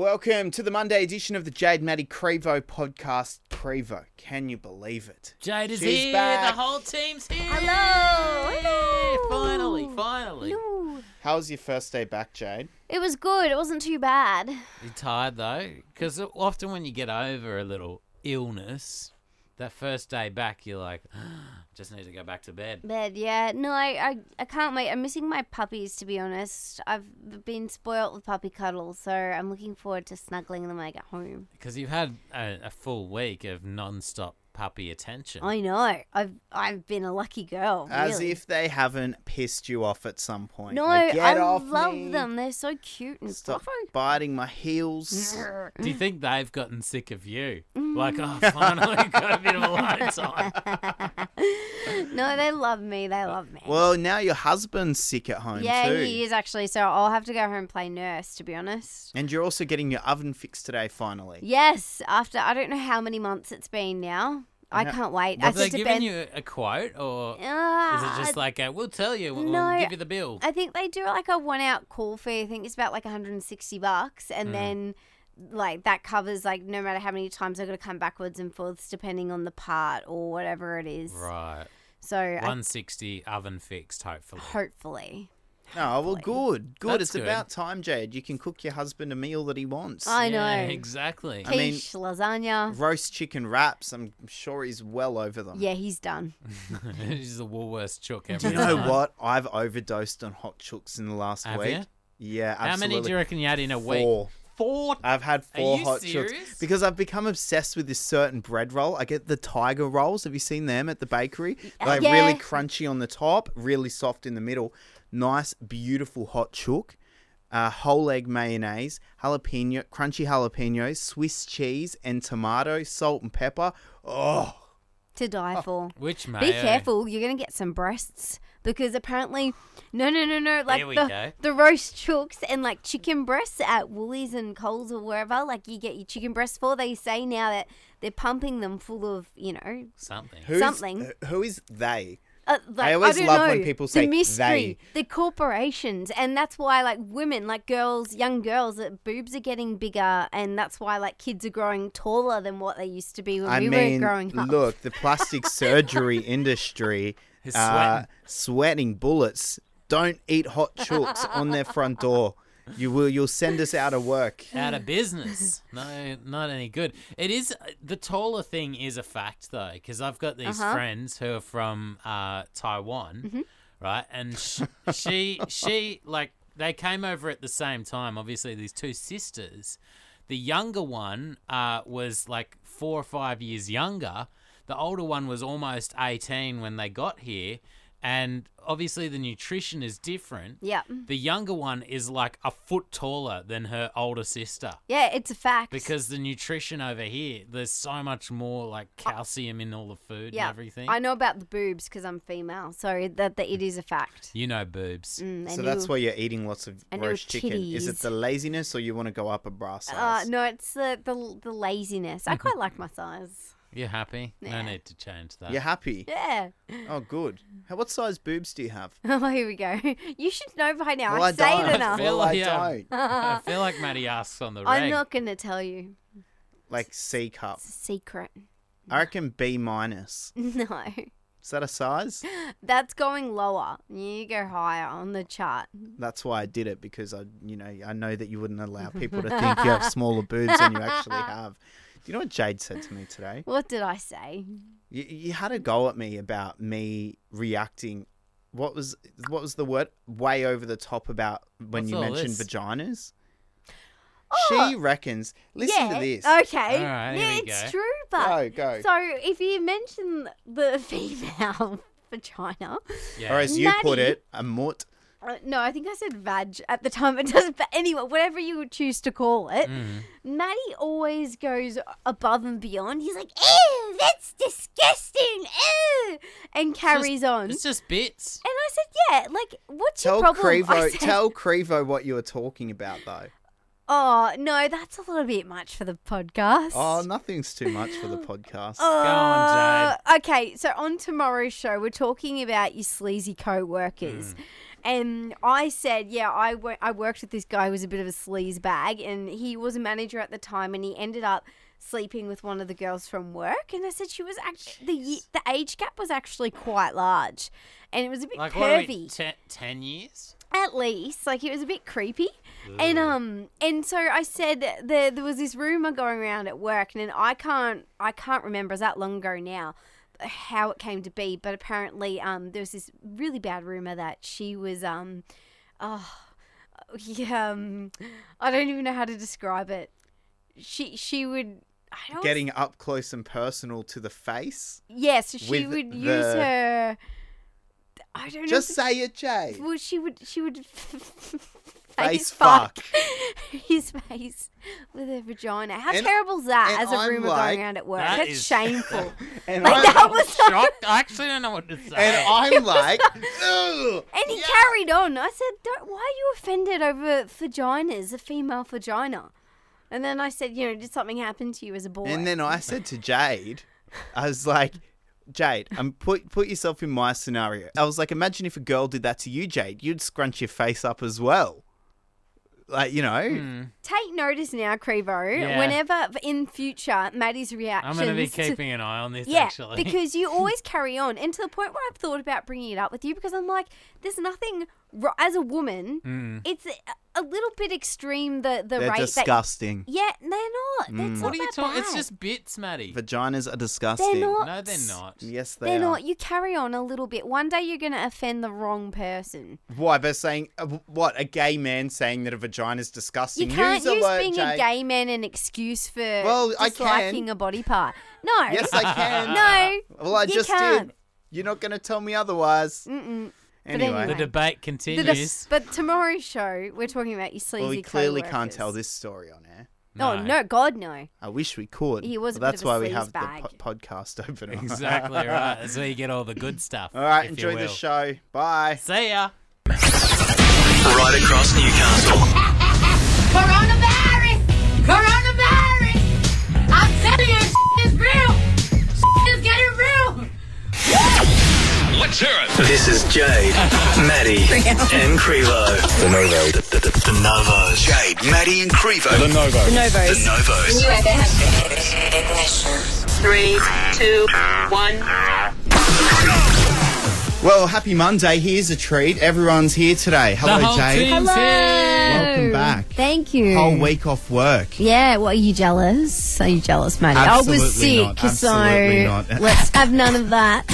Welcome to the Monday edition of the Jade Maddie Crevo podcast. Crevo, can you believe it? Jade is She's here. back. The whole team's here. Hello. Finally. Hello. How was your first day back, Jade? It was good. It wasn't too bad. You tired though? Because often when you get over a little illness, that first day back, you're like, just need to go back to bed. Bed, yeah. No, I can't wait. I'm missing my puppies, to be honest. I've been spoilt with puppy cuddles, so I'm looking forward to snuggling them when I get home. Because you've had a full week of non-stop puppy attention. I know. I've been a lucky girl. As really. if they haven't pissed you off at some point. No, Like, get I off love me. them. They're so cute and Stop fluffy. biting my heels. Do you think they've gotten sick of you? Like, oh, finally got a bit of alone time. No, they love me. They love me. Well, now your husband's sick at home yeah, too. he is actually. So I'll have to go home and play nurse, to be honest. And you're also getting your oven fixed today, finally. Yes, after I don't know how many months it's been now. I Yeah. can't wait. Have I they said to given Ben, you a quote, or is it just like, we'll tell you, we'll No, give you the bill? I think they do like a 1 out call fee. I think it's about like $160, and then like that covers like no matter how many times I've got to come backwards and forths depending on the part or whatever it is. Right. So 160 oven fixed, hopefully. hopefully. Oh, well, good. Good. That's It's good. about time, Jade. You can cook your husband a meal that he wants. I know. Yeah, exactly. I mean- Quiche, lasagna. Roast chicken wraps. I'm sure he's well over them. Yeah, he's done. He's the Woolworths chook Do every you know time. what? I've overdosed on hot chooks in the last Have week. you? Yeah, How absolutely. many do you reckon you had in a week? 4. 4? I've had 4 you hot serious? chooks because I've become obsessed with this certain bread roll. I get the tiger rolls. Have you seen them at the bakery? Like Yeah. really crunchy on the top, really soft in the middle. Nice, beautiful hot chook. Whole egg mayonnaise, jalapeno, crunchy jalapenos, Swiss cheese, and tomato, salt and pepper. Oh, To die for. Which mayo? Be careful, you're going to get some breasts because apparently, no, like There we go. the roast chooks and like chicken breasts at Woolies and Coles or wherever, like you get your chicken breasts for, they say now that they're pumping them full of, Something. Who is they? like, I always don't love know, when people say the mystery, they. the corporations, and that's why like women, like girls, young girls, boobs are getting bigger, and that's why like kids are growing taller than what they used to be when we were growing up. Look, the plastic surgery industry Is sweating. sweating bullets. Don't eat hot chooks on their front door. You'll send us out of work. Out of business. No, not any good. It is, the taller thing is a fact though, because I've got these friends who are from Taiwan, right? And she like, they came over at the same time, obviously these two sisters. The younger one was like 4 or 5 years younger. The older one was almost 18 when they got here. And obviously the nutrition is different. Yeah. The younger one is like a foot taller than her older sister. Yeah, it's a fact. Because the nutrition over here, there's so much more like calcium in all the food yeah, and everything. I know about the boobs because I'm female, so that it is a fact. You know boobs. So that's why you're eating lots of I know roast chicken. Is it titties. the laziness or you want to go up a bra size? No, it's the laziness. I quite like my size. You're happy? No Yeah. need to change that. You're happy? Yeah. Oh, good. What size boobs do you have? Oh, here we go. You should know by now. Well, I I say don't. it enough. feel Well, I like- don't. I feel like Maddie asks on the reg. I'm not going to tell you. Like C cup. It's a secret. I reckon B minus. No. Is that a size? That's going lower. You go higher on the chart. That's why I did it, because I know that you wouldn't allow people to think you have smaller boobs than you actually have. Do you know what Jade said to me today? What did I say? You had a go at me about me reacting. What was the word? Way over the top about when What's you all mentioned this? vaginas. Oh, She reckons. Listen yeah. to this. Okay. All right, yeah, here we it's go. true, but Go. so if you mention the female vagina, Yeah. Or as you put Maddie- it, a mutt. no, I think I said vag at the time. It doesn't. But anyway, whatever you would choose to call it, Maddie always goes above and beyond. He's like, "Ew, that's disgusting," ew, and carries on. It's just bits. And I said, "Yeah, like, what's your Tell problem?" I Crevo. said, Tell Crevo what you were talking about, though. Oh no, that's a little bit much for the podcast. Oh, nothing's too much for the podcast. on, Okay, so on tomorrow's show, we're talking about your sleazy co-workers. And I said, I worked with this guy who was a bit of a sleaze bag, and he was a manager at the time, and he ended up sleeping with one of the girls from work. And I said she was actually the age gap was actually quite large, and it was a bit Like, curvy. what are we, 10 years? At least, like, it was a bit creepy. And so I said there was this rumor going around at work, and then I can't remember, it's that long ago now, how it came to be, but apparently there was this really bad rumor that she was I don't even know how to describe it. She would Getting up close and personal to the face. Yes, she would use her. I don't know. Just say it, Jay. Well, she would Face fuck. his face with her vagina. How terrible is that as a rumor going around at work? That's shameful. And that was shocked. I actually don't know what to say. And I'm like, ugh. And he carried on. I said, why are you offended over vaginas, a female vagina? And then I said, did something happen to you as a boy? And then I said to Jade, I was like, Jade, put yourself in my scenario. I was like, imagine if a girl did that to you, Jade. You'd scrunch your face up as well. Like, Take notice now, Crevo. Yeah. Whenever in future, Maddie's reactions. I'm going to be keeping an eye on this, Yeah, actually. because you always carry on. And to the point where I've thought about bringing it up with you, because I'm like, there's nothing, as a woman, it's a little bit extreme, the They're rate disgusting. that... Yeah, they're not. That's What not are you that talking? bad. It's just bits, Maddie. Vaginas are disgusting. They're not. No, they're not. Yes, they They're are. not. You carry on a little bit. One day you're going to offend the wrong person. Why? They're saying, what? A gay man saying that a vagina is disgusting? You can't News use alert, being Jade. a gay man an excuse for I disliking can. a body part. No. Yes, I can. No. Well, I you just can't. did. You're not going to tell me otherwise. Mm-mm. Anyway. The debate continues. But tomorrow's show, we're talking about your sleazy Well, we clearly co-workers. can't tell this story on air. Oh, no, God, no. I wish we could. He was a Well, bit that's of a why we sleaze have bag. the podcast open. Exactly right. That's where you get all the good stuff. All right, if you enjoy the will. show. Bye. See ya. Right across Newcastle. Coronavirus! Coronavirus! I'm telling you, is real! Is getting real! Let's hear it. This is Jade, Maddie, and Crevo. The Novo. The Novos. Jade, Maddie, and Crevo. The Novo. The Novos. Ignition. 3, 2, 1. Well, happy Monday. Here's a treat. Everyone's here today. Hello, The whole Jade. team's Hello. here. Welcome back. Thank you. Whole week off work. Yeah, what, are you jealous? Are you jealous, Maddie? I Absolutely was sick, not. Absolutely so not. let's have none of that.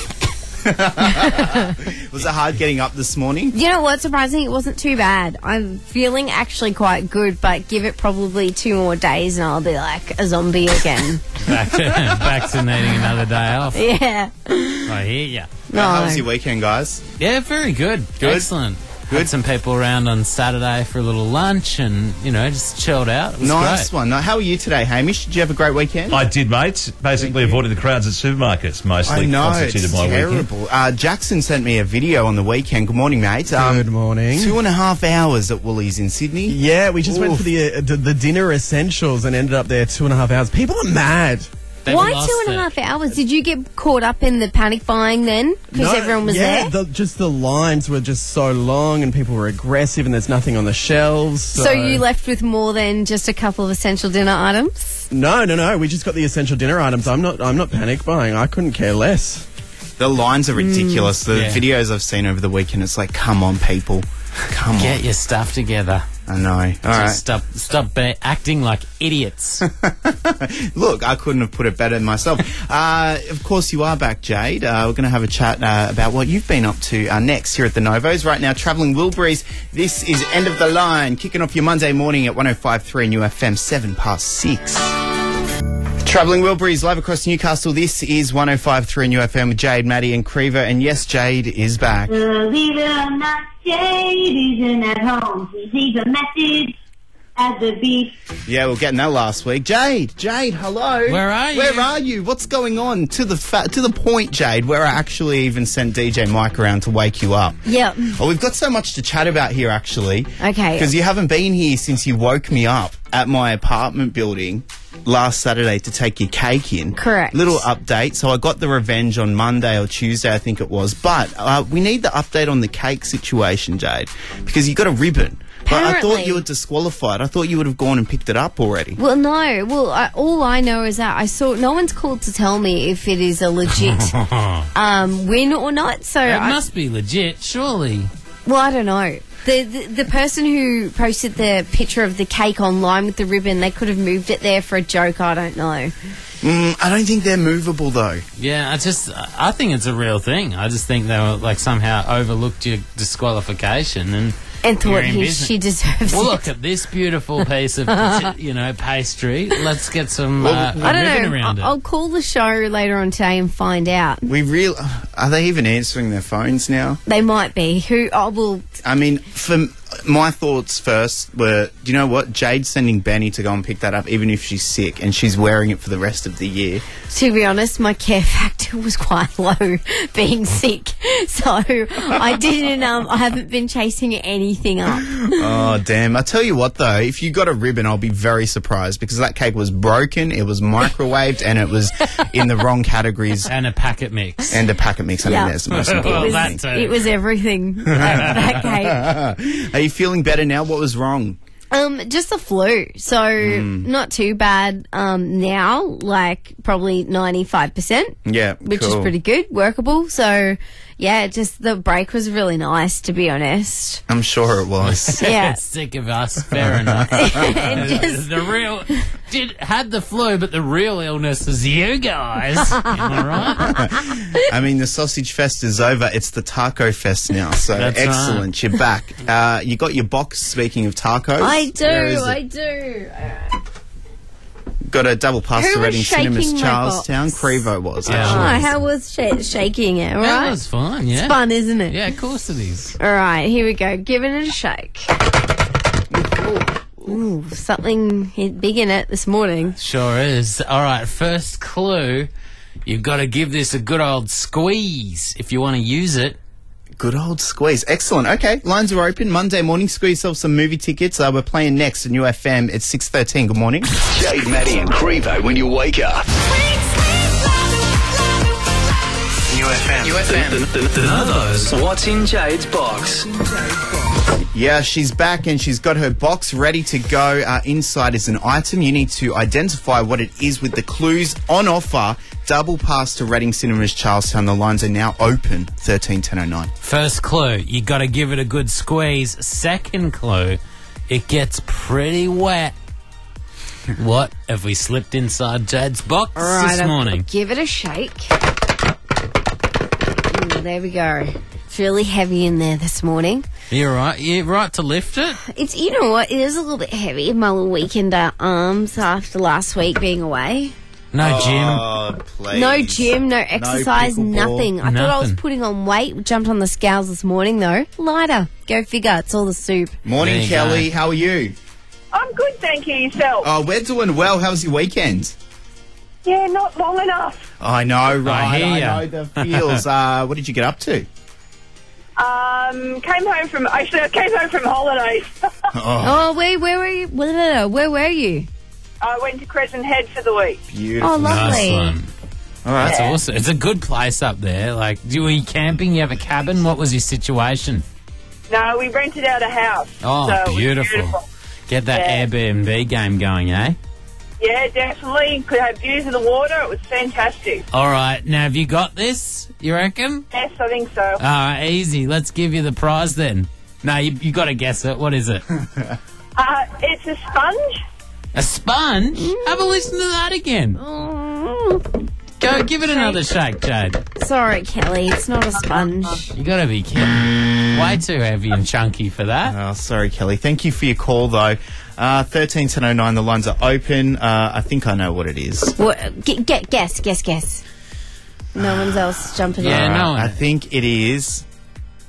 Was it hard getting up this morning? You know what? Surprisingly, it wasn't too bad. I'm feeling actually quite good, but give it probably 2 more days and I'll be like a zombie again. Vaccinating another day off. Yeah. I hear ya. How was your weekend, guys? Yeah, very good. Good? Excellent. Had some people around on Saturday for a little lunch and, just chilled out. It was Nice great. one. Now, how are you today, Hamish? Did you have a great weekend? I did, mate. Basically avoiding the crowds at supermarkets mostly I know, constituted it's my weekend. terrible. Jackson sent me a video on the weekend. Good morning, mate. Good morning. 2.5 hours at Woolies in Sydney. Yeah, we just went for the dinner essentials and ended up there 2.5 hours. People are mad. They've Why lost 2.5 hours? Did you get caught up in the panic buying then? Because everyone was there? Just the lines were just so long and people were aggressive and there's nothing on the shelves. So you left with more than just a couple of essential dinner items? No. We just got the essential dinner items. I'm not panic buying. I couldn't care less. The lines are ridiculous. The Yeah. videos I've seen over the weekend, it's like, come on, people. Come Get on. your stuff together. I know. All right. Just stop acting like idiots. Look, I couldn't have put it better than myself. Of course, you are back, Jade. We're going to have a chat about what you've been up to next here at the Novos. Right now, Travelling Wilburys. This is End of the Line, kicking off your Monday morning at 105.3 New FM, 6:07. Travelling Wilburys live across Newcastle. This is 105.3 New FM with Jade, Maddie, and Crevo. And yes, Jade is back. Believe it or not, Jade isn't at home. He leaves a message at the beach. Yeah, we were getting that last week. Jade, hello. Where are you? Where are you? What's going on? To the point, Jade, where I actually even sent DJ Mike around to wake you up. Yep. Well, we've got so much to chat about here, actually. Okay. Because you haven't been here since you woke me up at my apartment building last Saturday to take your cake in. Correct. Little update. So I got the revenge on Monday or Tuesday, I think it was. But we need the update on the cake situation, Jade, because you got a ribbon. But I thought you were disqualified. I thought you would have gone and picked it up already. Well, no. Well, all I know is that I saw no one's called to tell me if it is a legit win or not. So it must be legit, surely. Well, I don't know. The person who posted the picture of the cake online with the ribbon, they could have moved it there for a joke. I don't know. I don't think they're movable, though. Yeah, I think it's a real thing. I just think they were somehow overlooked your disqualification and thought she deserves it. Well, look at this beautiful piece of pastry. Let's get some I don't ribbon know. around it. I'll call the show later on today and find out. Are they even answering their phones now? They might be. I mean, for my thoughts first were, do you know what? Jade's sending Benny to go and pick that up, even if she's sick, and she's wearing it for the rest of the year. To be honest, my care factor was quite low being sick. So I didn't, I haven't been chasing anything up. Oh, damn. I tell you what, though, if you got a ribbon, I'll be very surprised because that cake was broken, it was microwaved, and it was in the wrong categories. And a packet mix. I mean, that's the most important thing. It was everything, that cake. Are you feeling better now? What was wrong? Just the flu. So not too bad now, probably 95%. Yeah, which is pretty good, workable. So, yeah, just the break was really nice, to be honest. I'm sure it was. Yeah. Sick of us, fair enough. Had the flu, but the real illness is you guys. Am I right? I mean, the sausage fest is over. It's the taco fest now. So That's excellent. Right. You're back. You got your box, speaking of tacos. I do. Got a double pasta Reading Cinemas Charlestown. Crevo was. How was shaking it? All right? That was fun, yeah. It's fun, isn't it? Yeah, of course it is. All right, here we go. Give it a shake. Ooh, something big in it this morning. Sure is. All right, first clue. You've got to give this a good old squeeze if you want to use it. Good old squeeze. Excellent. Okay, lines are open. Monday morning, squeeze yourself some movie tickets. We're playing next at New FM at 6:13. Good morning. Jade, Maddie and Crevo when you wake up. New FM. The Novos. What's in Jade's box? Yeah, she's back and she's got her box ready to go. Inside is an item. You need to identify what it is with the clues on offer. Double pass to Reading Cinemas Charlestown. The lines are now open. 13-1009. First clue, you got to give it a good squeeze. Second clue, it gets pretty wet. What have we slipped inside Jade's box this morning? Give it a shake. Ooh, there we go. It's really heavy in there this morning. You're right. You're right to lift it. It's, you know what? It is a little bit heavy. My little weekend arms after last week being away. No gym. Please. No gym, no exercise, nothing. I thought I was putting on weight. Jumped on the scales this morning, though. Lighter. Go figure. It's all the soup. Morning, Kelly. How are you? I'm good, thank you. Yourself? Oh, we're doing well. How was your weekend? Yeah, not long enough. I know, right? I know the feels. What did you get up to? I came home from holidays. Where were you? Where were you? I went to Crescent Head for the week. Beautiful. Oh, lovely. Nice one. All right, that's awesome. It's a good place up there. Like, were you camping? You have a cabin? What was your situation? No, we rented out a house. Oh, so beautiful. Get that Airbnb game going, eh? Yeah, definitely. Could have views of the water. It was fantastic. All right. Now, have you got this, you reckon? Yes, I think so. All right, easy. Let's give you the prize then. No, you got to guess it. What is it? It's a sponge. A sponge? Have a listen to that again. Go, give it another shake, Jade. Sorry, Kelly. It's not a sponge. You got to be kidding. Way too heavy and chunky for that. Oh, sorry, Kelly. Thank you for your call, though. 13-1009, the lines are open. I think I know what it is. What? Guess. No one's else jumping in. Yeah, no one. I think it is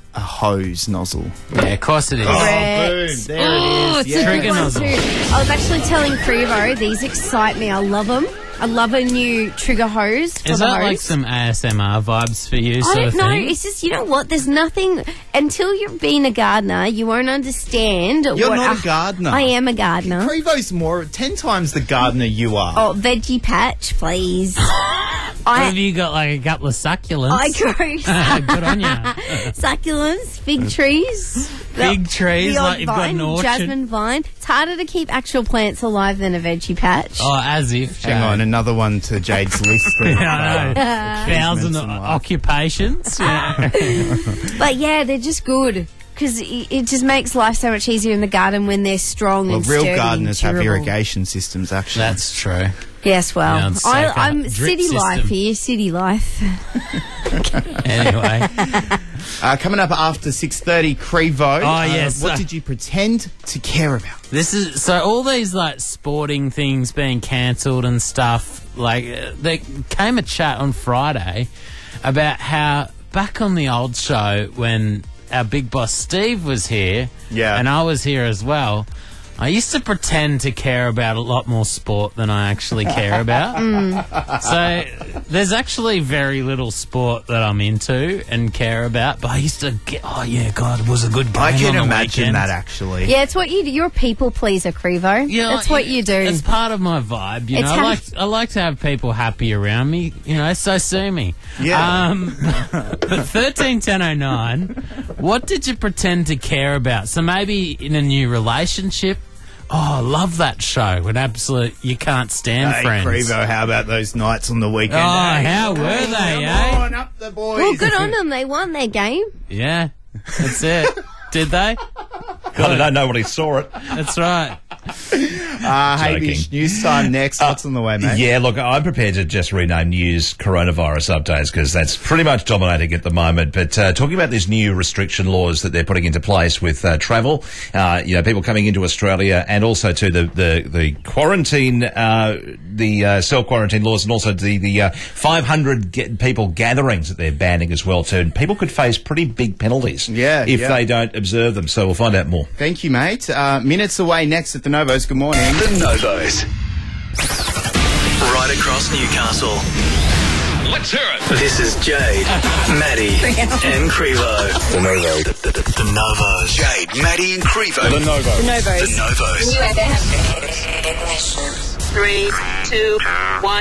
a hose nozzle. Yeah, of course it is. Correct. There it is. It's a Trigger good one nozzle. too. I was actually telling Crevo, these excite me. I love them. I love a new trigger hose for Is the that hose. like some ASMR vibes for you? I Sort don't of know. thing? It's just, you know what? There's nothing until you've been a gardener. You won't understand. You're what not a gardener. I am a gardener. Prevo's more 10 times the gardener you are. Oh, veggie patch, please. What have you got, like a couple of succulents? I grow Good on you. succulents, fig trees. Fig trees, the odd like you've got vine, an orchard. jasmine vine. It's harder to keep actual plants alive than a veggie patch. Oh, as if. Hang on, another one to Jade's list. I know. 1,000 occupations. Yeah. But yeah, they're just good. Because it just makes life so much easier in the garden when they're strong Well, and real sturdy gardeners and have durable. irrigation systems, actually. That's true. Yes, well, Yeah, it's like a I'm drip city life system. here, city life. Anyway. Coming up after 6:30, Crevo. Oh, yes. What did you pretend to care about? This is so all these like sporting things being cancelled and stuff. Like there came a chat on Friday about how back on the old show when our big boss Steve was here, and I was here as well. I used to pretend to care about a lot more sport than I actually care about. So there's actually very little sport that I'm into and care about. But I used to get, oh yeah, God, it was a good game. I can on the imagine weekend. that, actually. Yeah, it's what you do. You're a people pleaser, Crevo. Yeah, that's what you do. It's part of my vibe, you It's know. how- I like to have people happy around me, you know. So sue me. Yeah. But 131009, what did you pretend to care about? So maybe in a new relationship. Oh, I love that show. When you can't stand Hey, Friends. Crevo, how about those nights on the weekend? Oh, eh? how were they, Come eh? on up the boys. Well, good on them. They won their game. Yeah, that's it. Did they? I don't know. Nobody saw it. That's right. Hamish, news time next. What's on the way, mate? Yeah, look, I'm prepared to just rename news coronavirus updates because that's pretty much dominating at the moment. But talking about these new restriction laws that they're putting into place with travel, people coming into Australia, and also to the quarantine, the self-quarantine laws, and also the 500 people gatherings that they're banning as well too. And people could face pretty big penalties if they don't observe them. So we'll find out more. Thank you, mate. Minutes away next at the Novos. Good morning. The Novos. Right across Newcastle. Let's hear it. This is Jade, Maddie, and Crevo. The Novo. The Novos. Jade, Maddie, and Crevo. The Novo. The Novos. The Novos. New FM. 3, 2, 1.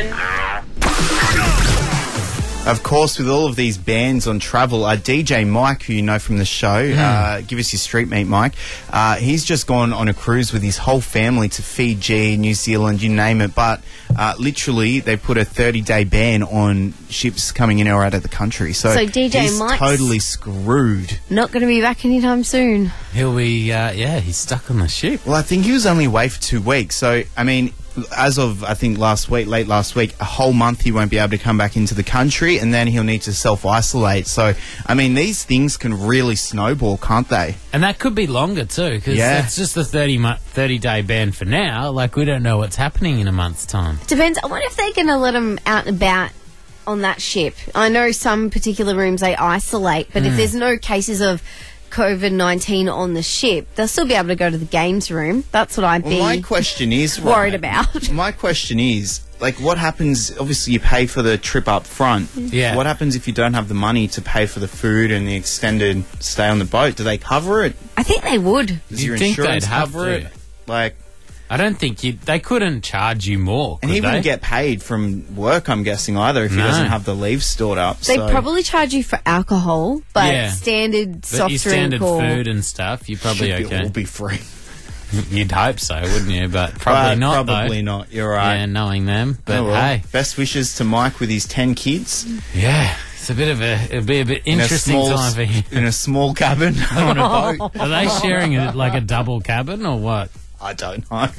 Of course, with all of these bans on travel, DJ Mike, who you know from the show, give us your street meat, Mike. He's just gone on a cruise with his whole family to Fiji, New Zealand, you name it. But literally, they put a 30-day ban on ships coming in or out of the country. So DJ he's Mike's totally screwed. Not going to be back anytime soon. He'll be, he's stuck on the ship. Well, I think he was only away for 2 weeks. So, I mean, as of, I think, late last week, a whole month he won't be able to come back into the country, and then he'll need to self-isolate. So, I mean, these things can really snowball, can't they? And that could be longer too, because it's just the 30-day ban for now. Like, we don't know what's happening in a month's time. Depends. I wonder if they're going to let them out and about on that ship. I know some particular rooms they isolate, but if there's no cases of COVID-19 on the ship, they'll still be able to go to the games room. That's what I'd be my question is, worried about. My question is, like, what happens? Obviously, you pay for the trip up front. Yeah. What happens if you don't have the money to pay for the food and the extended stay on the boat? Do they cover it? I think they would. Does You'd your think insurance they'd have cover to. it? Like, I don't think they couldn't charge you more. and he could wouldn't they? get paid from work, I'm guessing, either, if he No. doesn't have the leave stored up. They so. probably charge you for alcohol, but Yeah. standard But soft your drink standard or food and stuff, you're probably should okay. all be free. You'd hope so, wouldn't you? But probably not. Probably though. not. You're right. Yeah, knowing them. But Oh, well. hey, Best wishes to Mike with his 10 kids. yeah, it's it'll be a bit interesting time for him. In a small cabin on a boat. Are they sharing it like a double cabin or what? I don't know.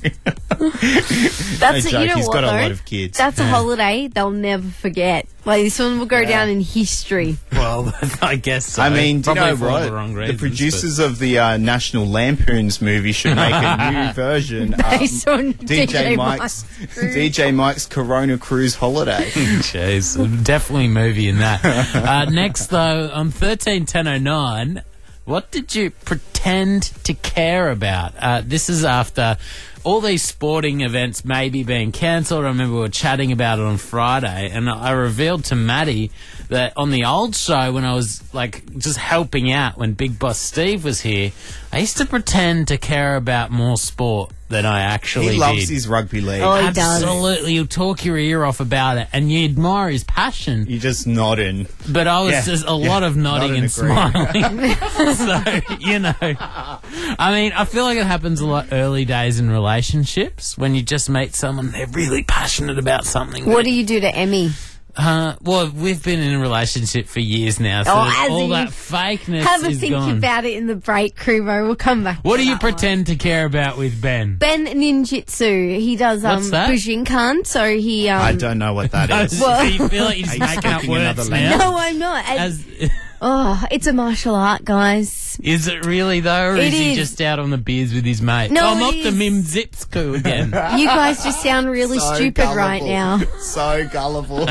That's No it. joke, You know he's what, got a though? lot of kids. That's a holiday they'll never forget. Like, this one will go down in history. Well, I guess so. I mean, do you Probably know for all what? the wrong The reasons, producers of the National Lampoons movie should make a new version. Based on DJ DJ Mike's Corona Cruise Holiday. but- Jeez, definitely movie in that. Next, though, on 131009, What did you pretend to care about? This is after all these sporting events maybe being cancelled. I remember we were chatting about it on Friday, and I revealed to Maddie that on the old show, when I was like just helping out when Big Boss Steve was here, I used to pretend to care about more sport than I actually did. He loves his rugby league. Oh, he does. Absolutely. You'll talk your ear off about it, and you admire his passion. You're just nodding. But I was just a lot of nodding and smiling. So, you know. I mean, I feel like it happens a lot early days in relationships when you just meet someone, they're really passionate about something. What do you do to Emmy? Well, we've been in a relationship for years now, so all that fakeness Have a is think gone. about it in the break, Kruvo. We'll come back. What to do you that one. pretend to care about with Ben? Ben Ninjutsu. He does What's that? Bujinkan, so he I don't know what that is. Well- You feel like you're just Are you making up speaking another words language? now? No, I'm not. As, Oh, it's a martial art, guys. is it really though, or It is he is. just out on the beers with his mate? No, oh, it not the is. Mim Zipsku again. You guys just sound really So stupid right gullible. now. So gullible.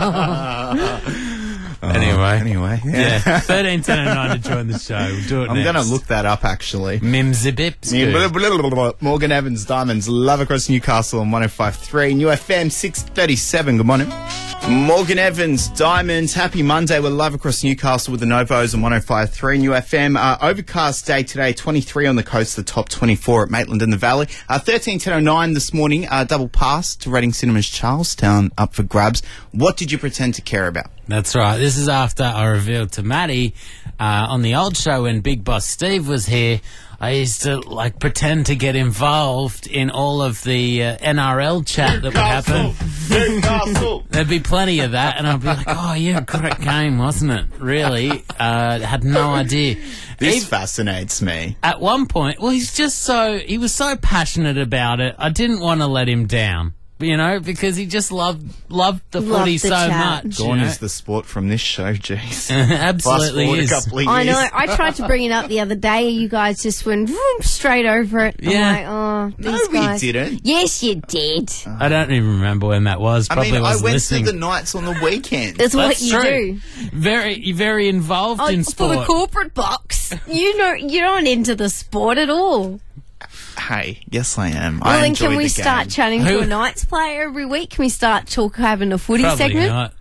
Anyway. Yeah. Yeah, 13, 10 and 9 to join the show. We'll do it I'm next. going to look that up, actually. Mim Zipsku. Morgan Evans Diamonds, Love Across Newcastle on 105.3. New FM 637. Good morning. Morgan Evans Diamonds, happy Monday. We're live across Newcastle with the Novos on 105.3 New FM. Overcast day today, 23 on the coast, the top 24 at Maitland in the Valley. 13:10:09 this morning, double pass to Reading Cinemas Charlestown up for grabs. What did you pretend to care about? That's right. This is after I revealed to Maddie on the old show when Big Boss Steve was here. I used to pretend to get involved in all of the NRL chat that would happen. There'd be plenty of that, and I'd be like, "Oh yeah, great game, wasn't it? Really, had no idea." This fascinates me. At one point, well, he was so passionate about it. I didn't want to let him down. You know, because he just loved the footy the so chat. much. Gone you know? is the sport from this show, jeez. Absolutely Fast forward is. a couple of I know. years. I tried to bring it up the other day. You guys just went vroom, straight over it. Yeah. I'm like, oh, these No, we guys. didn't. Yes, you did. I don't even remember when that was. Probably I wasn't went listening. to the nights on the weekend. That's what That's you true. do. You're very involved in For sport. the corporate box, you're not into the sport at all. Hey, yes I am. Well, I then enjoy can we the start game. chatting to a Knights player every week? Can we start having a footy Probably segment? not.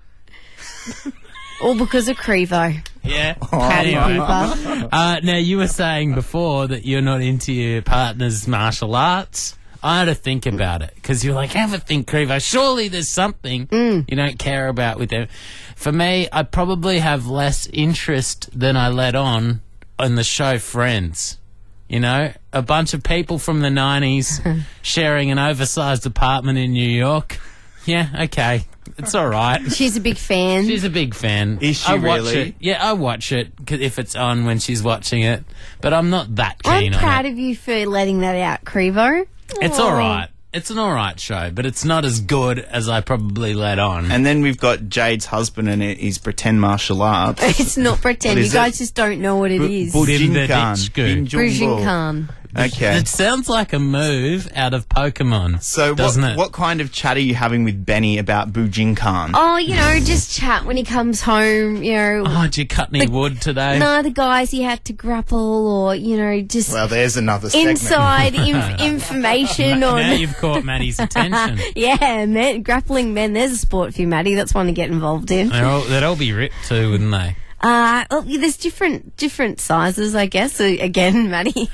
All because of Crevo. Yeah. Paddy Anyway. Cooper. Now, you were saying before that you're not into your partner's martial arts. I had to think about it because you're like, have a think, Crevo. Surely there's something you don't care about with them. For me, I probably have less interest than I let on the show Friends. You know, a bunch of people from the 90s sharing an oversized apartment in New York. Yeah, okay. It's all right. She's a big fan. She's a big fan. Is she I watch really? it. Yeah, I watch it if it's on when she's watching it. But I'm not that I'm keen proud on it. of you for letting that out, Crevo. It's Aw. all right. It's an all right show, but it's not as good as I probably let on. And then we've got Jade's husband and his pretend martial arts. It's not pretend. What You is guys it? just don't know what it is. Bujinkan. Bimberdichku. Bujinkan. Okay. It sounds like a move out of Pokemon. So doesn't it? what kind of chat are you having with Benny about Bujinkan? Oh, just chat when he comes home, Oh, did you cut any wood today? No, the guys he had to grapple or, just Well, there's another segment. inside information Now on... you've caught Maddie's attention. Yeah, grappling men, there's a sport for you, Maddie. That's one to get involved in. They'd all be ripped too, wouldn't they? Well, there's different sizes, I guess. So, again, Maddie.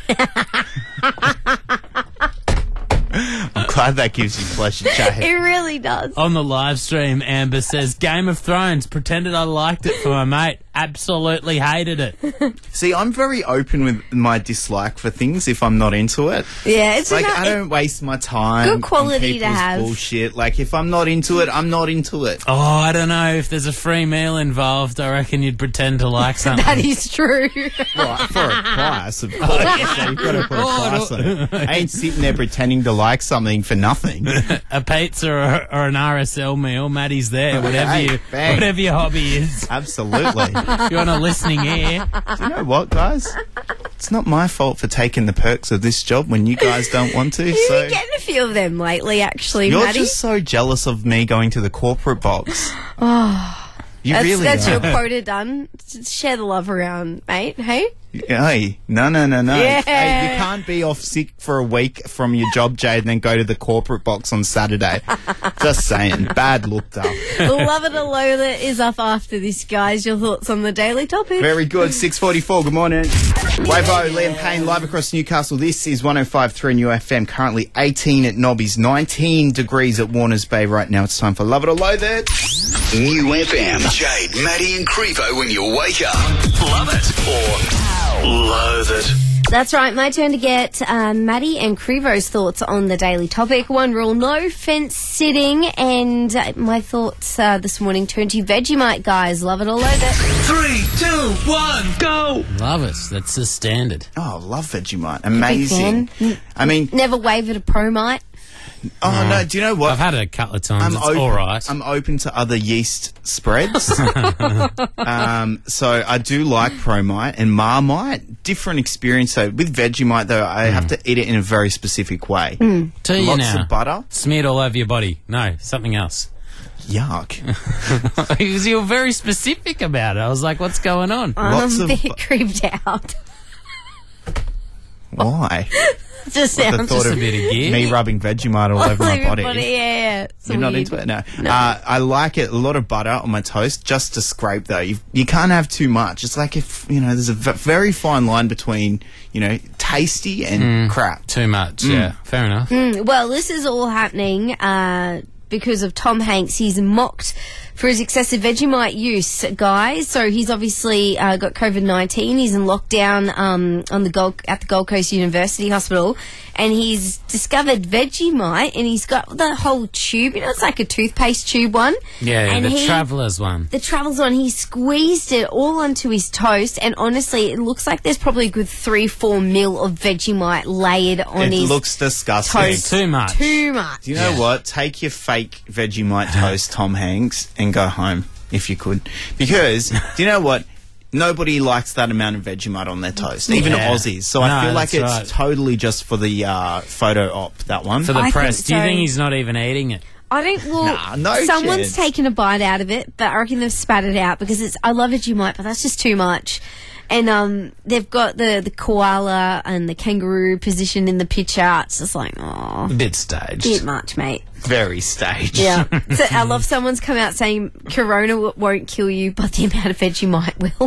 I'm glad that gives you pleasure, Jade. It really does. On the live stream, Amber says, Game of Thrones, pretended I liked it for my mate. Absolutely hated it. See, I'm very open with my dislike for things if I'm not into it. Yeah, it's Like, not- I don't waste my time Good quality on to people's have. bullshit. Like, if I'm not into it, I'm not into it. Oh, I don't know. If there's a free meal involved, I reckon you'd pretend to like something. That is true. Well, for a price, of course. So you've got to put a price on it. I ain't sitting there pretending to like something for nothing. A pizza or an RSL meal, Maddie's there. Hey, bang. Whatever your hobby is. Absolutely. If you're on a listening ear. Do you know what, guys? It's not my fault for taking the perks of this job when you guys don't want to. You've So been getting a few of them lately, actually, you're Maddie. just so jealous of me going to the corporate box. Oh, That's your quota done. Share the love around, mate. Hey? Hey, no. Yeah. Hey, you can't be off sick for a week from your job, Jade, and then go to the corporate box on Saturday. Just saying. Bad look, though. Love It or Loathe It is up after this, guys. Your thoughts on the daily topic? Very good. 6:44. Good morning. Wavo, Liam Payne, live across Newcastle. This is 105.3 New FM. Currently 18 at Nobby's, 19 degrees at Warners Bay right now. It's time for Love It or Loathe It. New FM. Jade, Maddie and Crevo when you wake up. Love it or loathe it. That's right. My turn to get Maddie and Crevo's thoughts on the daily topic. One rule, no fence sitting. And my thoughts this morning turn to Vegemite, guys. Love it or loathe it. 3, 2, 1, go. Love it. That's the standard. Oh, love Vegemite. Amazing. I mean... Never wavered a Promite. Oh, no, do you know what? I've had it a couple of times. It's all right. I'm open to other yeast spreads. So I do like Promite and Marmite. Different experience, though. With Vegemite, though, I have to eat it in a very specific way. Tell you Lots now. of butter. Smeared all over your body. No, something else. Yuck. Because you were very specific about it. I was like, what's going on? Lots I'm a of bit creeped out. Why? Just The sounds thought a of bit of gear. me rubbing Vegemite all over my body. Yeah. It's You're not weird. into it? No. I like it. A lot of butter on my toast, just to scrape, though. You can't have too much. It's like if, there's a very fine line between, tasty and crap. Too much, yeah. Fair enough. Well, this is all happening because of Tom Hanks. He's mocked for his excessive Vegemite use, guys. So he's obviously got COVID-19. He's in lockdown at the Gold Coast University Hospital, and he's discovered Vegemite, and he's got the whole tube. It's like a toothpaste tube one. Yeah, and the Traveller's one. The Traveller's one. He squeezed it all onto his toast, and honestly, it looks like there's probably a good 3-4 mil of Vegemite layered on his It looks disgusting. toast. Too much. Too much. Do you know what? Take your fake Vegemite toast, Tom Hanks, and go home if you could. Because, do you know what? Nobody likes that amount of Vegemite on their toast, even Aussies. So I feel like it's right. totally just for the photo op, that one. For the I press. think Do you so. think he's not even eating it? I don't. Well, Nah, no someone's chance. taken a bite out of it, but I reckon they've spat it out because I love Vegemite, but that's just too much. And they've got the koala and the kangaroo position in the picture. It's just like, oh, A bit staged. bit much, mate. Very staged. Yeah. So I love someone's come out saying Corona won't kill you, but the amount of Vegemite will.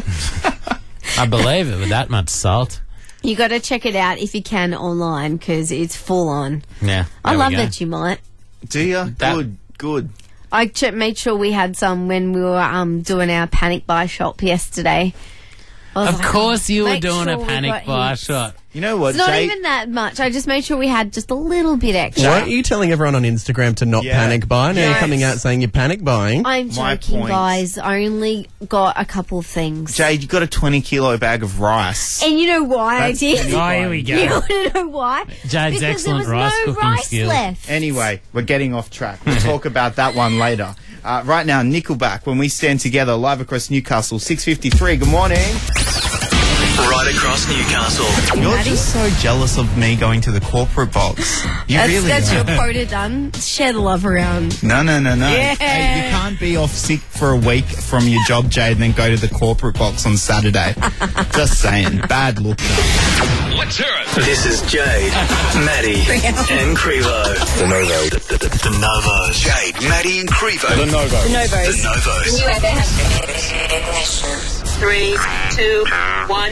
I believe it with that much salt. You got to check it out if you can online because it's full on. Yeah. I there love we go. Vegemite. Do you? Good. I made sure we had some when we were doing our panic buy shop yesterday. I was Of like, course you were make doing sure a we panic got buy heaps. shot. You know what, It's not Jay? even that much. I just made sure we had just a little bit extra. Weren't you telling everyone on Instagram to not Yeah. panic buy? Now you're Yes. coming out saying you're panic buying. I'm My joking, point. guys. I only got a couple of things. Jade, you got a 20-kilo bag of rice. And you know why That's- I did? Oh, here we go. You want to know why? Jade's because excellent there was rice no cooking rice skills. left. Anyway, we're getting off track. We'll talk about that one later. Right now, Nickelback, When We Stand Together, live across Newcastle, 6:53. Good morning. Right across Newcastle. You're just so jealous of me going to the corporate box. You really That's are. your quota done. Share the love around. No. Yeah. Hey, you can't be off sick for a week from your job, Jade, and then go to the corporate box on Saturday. Just saying. Bad look, though. Let's hear it. This is Jade, Maddie, and Crevo. The Novo. The Novos. Jade, Maddie, and Crevo. The Novo. The Novos. New FM. 3, 2, 1.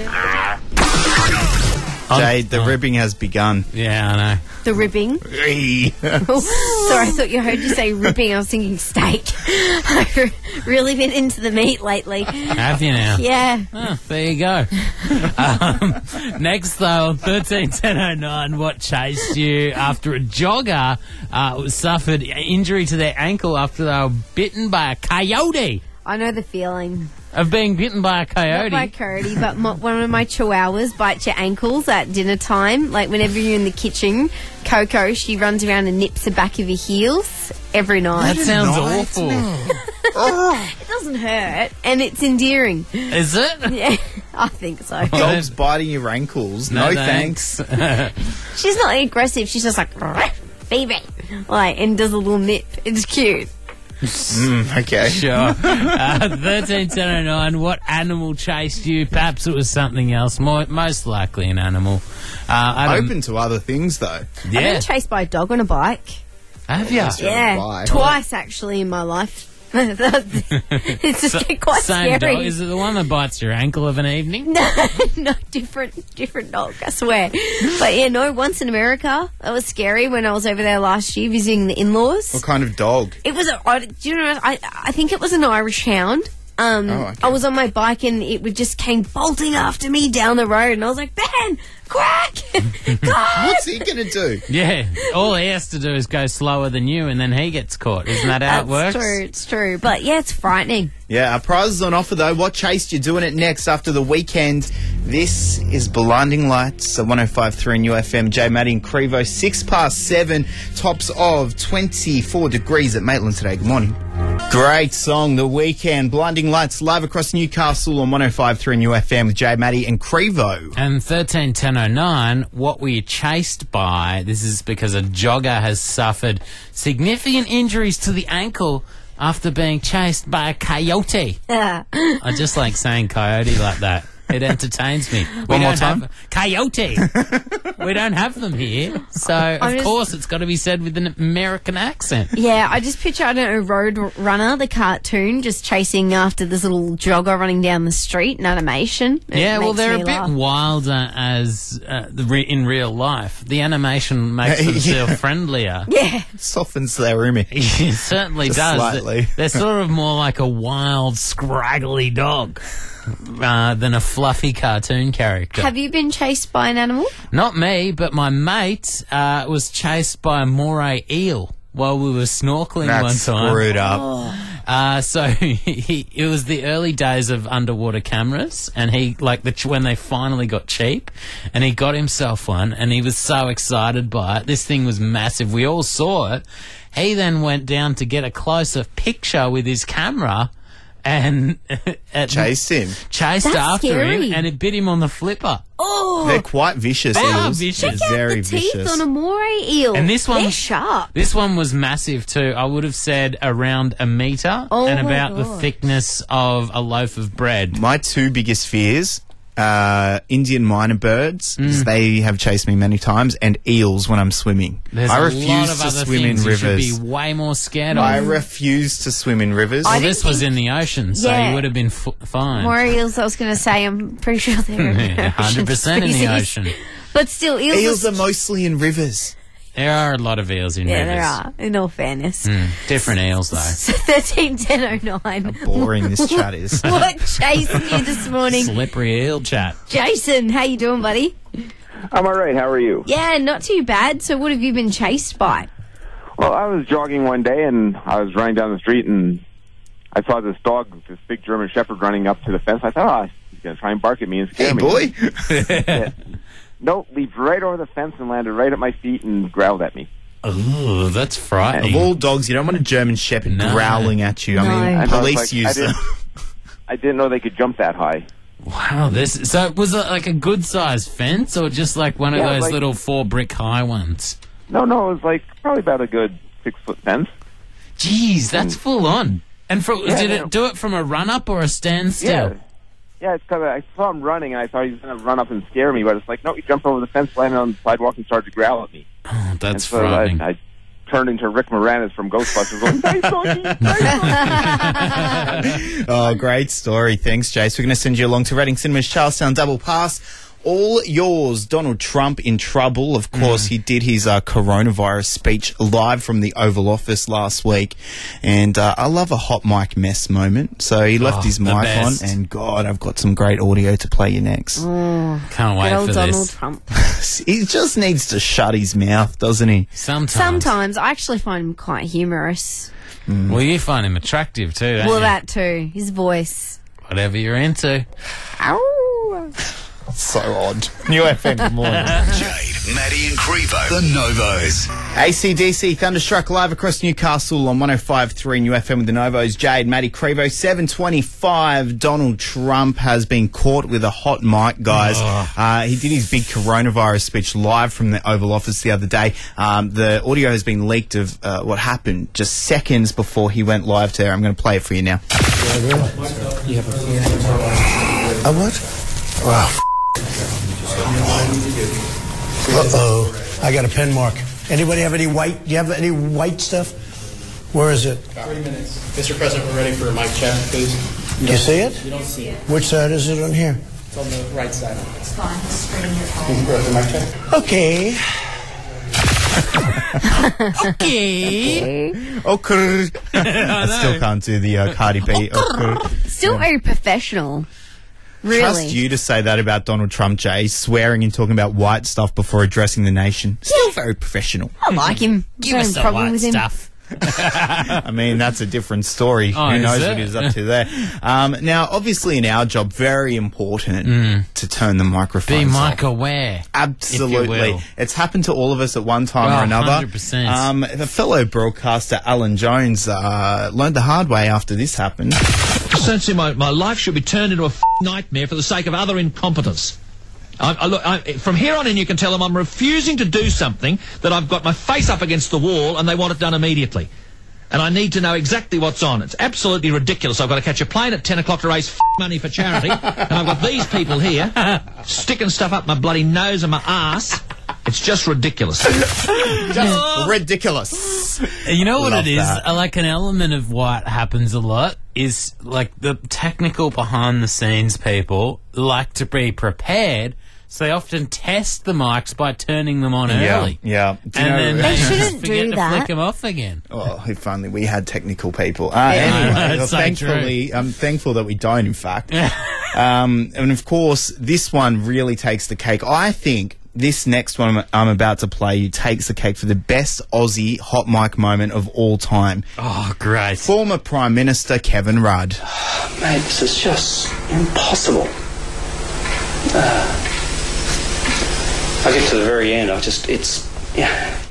Jade, the ribbing has begun. Yeah, I know. The ribbing. Sorry, I thought you heard you say ribbing. I was thinking steak. I've really been into the meat lately. Have you now? Yeah. Oh, there you go. Next, though, on 13-1009, what chased you after a jogger suffered injury to their ankle after they were bitten by a coyote? I know the feeling. Of being bitten by a coyote. Not by coyote, but one of my chihuahuas bites your ankles at dinner time. Like whenever you're in the kitchen, Coco, she runs around and nips the back of your heels every night. That sounds awful. It doesn't hurt, and it's endearing. Is it? Yeah, I think so. Dogs biting your ankles. No thanks. She's not aggressive. She's just like, baby, like, and does a little nip. It's cute. Okay. Sure. 131009. What animal chased you? Perhaps it was something else. Most likely an animal. Open to other things, though. Yeah. I've been chased by a dog on a bike. Have you? Yeah, twice actually in my life. It's just quite Same scary. dog. Is it the one that bites your ankle of an evening? No, different dog, I swear. But yeah, no, once in America, that was scary when I was over there last year visiting the in-laws. What kind of dog? It was do you know, I think it was an Irish Hound. Okay. I was on my bike and it just came bolting after me down the road, and I was like, Ben, crack! God! What's he going to do? Yeah. All he has to do is go slower than you, and then he gets caught. Isn't that how it works? That's true, it's true. But yeah, it's frightening. Yeah, our prize is on offer, though. What chased you? Doing it next after the weekend. This is Blinding Lights at 105.3 New FM. Jay, Maddie and Crevo, 7:06, tops of 24 degrees at Maitland today. Good morning. Great song, The Weekend. Blinding Lights live across Newcastle on 105.3 New FM with Jay, Maddie and Crevo. And 131009, what were you chased by? This is because a jogger has suffered significant injuries to the ankle after being chased by a coyote. I just like saying coyote like that. It entertains me. One more time. Coyote. We don't have them here. So, of course, it's got to be said with an American accent. Yeah, I just picture, I don't know, Road Runner, the cartoon, just chasing after this little jogger running down the street in animation. Yeah, well, they're a bit wilder as in real life. The animation makes them feel friendlier. Yeah. Softens their image. It certainly Just does. slightly. They're sort of more like a wild, scraggly dog than a fluffy cartoon character. Have you been chased by an animal? Not me, but my mate was chased by a moray eel while we were snorkeling That's one time. screwed up. So it was the early days of underwater cameras, and he when they finally got cheap, and he got himself one, and he was so excited by it. This thing was massive. We all saw it. He then went down to get a closer picture with his camera. And Chased him. Chased That's after scary. him, and it bit him on the flipper. Oh, They're quite vicious. They are eels. vicious. check out Very the teeth vicious. on a moray eel. And this one- they're sharp. This one was massive too. I would have said around a metre Oh and my about the God. thickness of a loaf of bread. My two biggest fears, Indian minor birds, 'cause they have chased me many times, and eels when I'm swimming. There's I a refuse lot of to other swim in things you rivers. should be way more scared I of. refuse to swim in rivers. Well, this was in the ocean, so Yeah. you would have been fine. Moray eels, I was going to say, I'm pretty sure they're Yeah, 100% in the species. ocean. But still, eels, Eels are mostly in rivers. There are a lot of eels in yeah, rivers. there are, in all fairness. Different eels, though. 131009. Boring this chat is. What chased you this morning? Slippery eel chat. Jason, how you doing, buddy? I'm all right. How are you? Yeah, not too bad. So what have you been chased by? Well, I was jogging one day, and I was running down the street, and I saw this dog, this big German Shepherd, running up to the fence. I thought, he's going to try and bark at me and scare Hey, me. boy. Yeah. Nope, leaped right over the fence and landed right at my feet and growled at me. Ooh, that's frightening. Of all dogs, you don't want a German Shepherd No. growling at you. I No. mean, And I was police like, use them. I didn't know they could jump that high. Wow, so was it like a good-sized fence, or just like one of Yeah, those like- little 4-brick high ones? No, it was like probably about a good 6-foot fence. Jeez, that's full on. And did yeah. it do it from a run-up or a standstill? Yeah, it's because I saw him running, and I thought he was going to run up and scare me, but it's like, no, he jumped over the fence, landed on the sidewalk, and started to growl at me. Oh, And that's so frightening. I turned into Rick Moranis from Ghostbusters, going, nice doggy, nice doggy. Oh, great story. Thanks, Jace. We're going to send you along to Reading Cinemas Charlestown Double Pass. All yours. Donald Trump in trouble. Of course, he did his coronavirus speech live from the Oval Office last week. And I love a hot mic mess moment. So he left his the mic best. on. And, God, I've got some great audio to play you next. Can't wait Good old for Donald this. Trump. He just needs to shut his mouth, doesn't he? Sometimes. I actually find him quite humorous. Well, you find him attractive too, don't Well, you? that too. His voice. Whatever you're into. Ow. So odd. New FM, good morning. Jade, Maddie and Crevo, the Novos. AC/DC Thunderstruck live across Newcastle on 105.3 New FM with the Novos. Jade, Maddie, Crevo. 7:25. Donald Trump has been caught with a hot mic, guys. He did his big coronavirus speech live from the Oval Office the other day. The audio has been leaked of what happened just seconds before he went live to there. I'm going to play it for you now. A what? Wow. Uh-oh. I got a pen mark. Anybody have any white? Do you have any white stuff? Where is it? 3 minutes. Mr. President, we're ready for a mic check, please. Do you see it? You don't see it. Which side is it on here? It's on the right side. It's fine. The screen is You on. can go to the mic check. Okay. Okay. I still can't do the Cardi B. Okay. Still very professional. Really? Trust you to say that about Donald Trump, Jay, swearing and talking about white stuff before addressing the nation. Still very professional. I like him. Give us No some problem white with him. stuff. I mean, that's a different story. Oh, Who is knows it? what he's up to there? Now, obviously, in our job, very important to turn the microphones Be off. mic aware. Absolutely. will. It's happened to all of us at one time Oh, or another. 100%. The fellow broadcaster, Alan Jones, learned the hard way after this happened. Essentially, my life should be turned into a nightmare for the sake of other incompetence. From here on in, you can tell them I'm refusing to do something that I've got my face up against the wall and they want it done immediately. And I need to know exactly what's on. It's absolutely ridiculous. I've got to catch a plane at 10 o'clock to raise money for charity. And I've got these people here sticking stuff up my bloody nose and my ass. It's just ridiculous. Just ridiculous. You know what Love it is? that. Like an element of what happens a lot is like the technical behind the scenes people like to be prepared, so they often test the mics by turning them on early. Yeah. Do you And know- then They they shouldn't just forget do to that. flick them off again. Oh, if only we had technical people. Anyway, that's so thankfully, I'm thankful that we don't, in fact. And of course, this one really takes the cake. I think this next one I'm about to play you takes the cake for the best Aussie hot mic moment of all time. Oh, great. Former Prime Minister Kevin Rudd. Mate, this is just impossible. I get to the very end, yeah.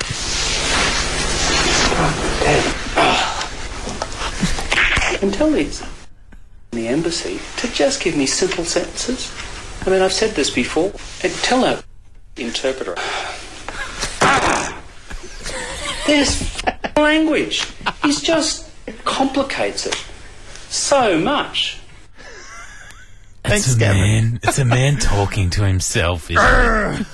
I can tell these in the embassy to just give me simple sentences. I mean, I've said this before. And tell our interpreter. This language is just complicates it so much. It's a man talking to himself, isn't it?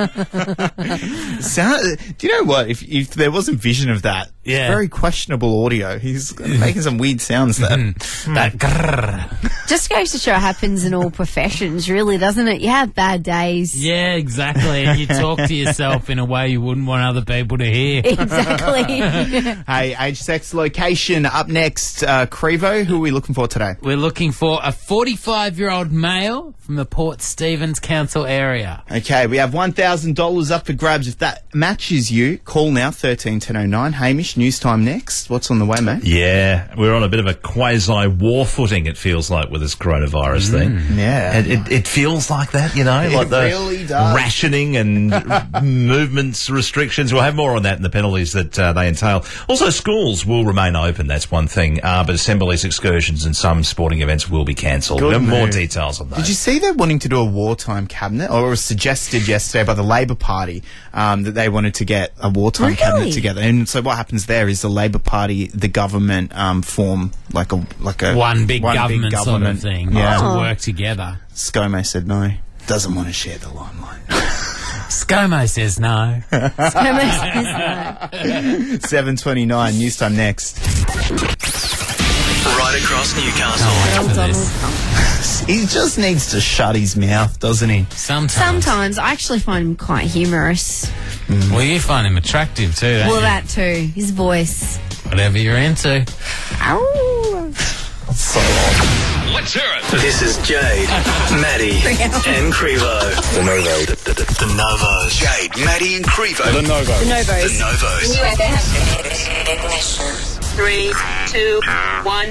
Do you know what? If there wasn't vision of that, Yeah. it's very questionable audio. He's making some weird sounds there. That grrr. Just goes to show it happens in all professions, really, doesn't it? You have bad days. Yeah, exactly. And you talk to yourself in a way you wouldn't want other people to hear. Exactly. Hey, age, sex, location. Up next, Crevo. Who are we looking for today? We're looking for a 45-year-old male from the Port Stephens Council area. Okay, we have $1,000 up for grabs. If that matches you, call now, 131009. Hamish, news time next. What's on the way, mate? Yeah, we're on a bit of a quasi-war footing, it feels like, with this coronavirus thing. Yeah. It feels like that, you know, like the really does. rationing and movements restrictions. We'll have more on that and the penalties that they entail. Also, schools will remain open, that's one thing, but assemblies, excursions and some sporting events will be cancelled. We'll have more move. details on that. Did you see they're wanting to do a wartime cabinet? Or it was suggested yesterday by the Labor Party that they wanted to get a wartime cabinet together. And so what happens there is the Labor Party, the government, form like a One big government sort of thing Yeah. to work together. ScoMo said no. Doesn't want to share the limelight. ScoMo says no. 7:29, news time next. Right across Newcastle. He just needs to shut his mouth, doesn't he? Sometimes. I actually find him quite humorous. Well, you find him attractive too, don't Well, you? that too. His voice. Whatever you're into. Ow. So odd. Let's hear it. This is Jade, Maddie, and Crevo. The Novo. The Novos. Jade, Maddie, and Crevo. The Novo. The Novos. The Novos. New FM. 3, 2, 1.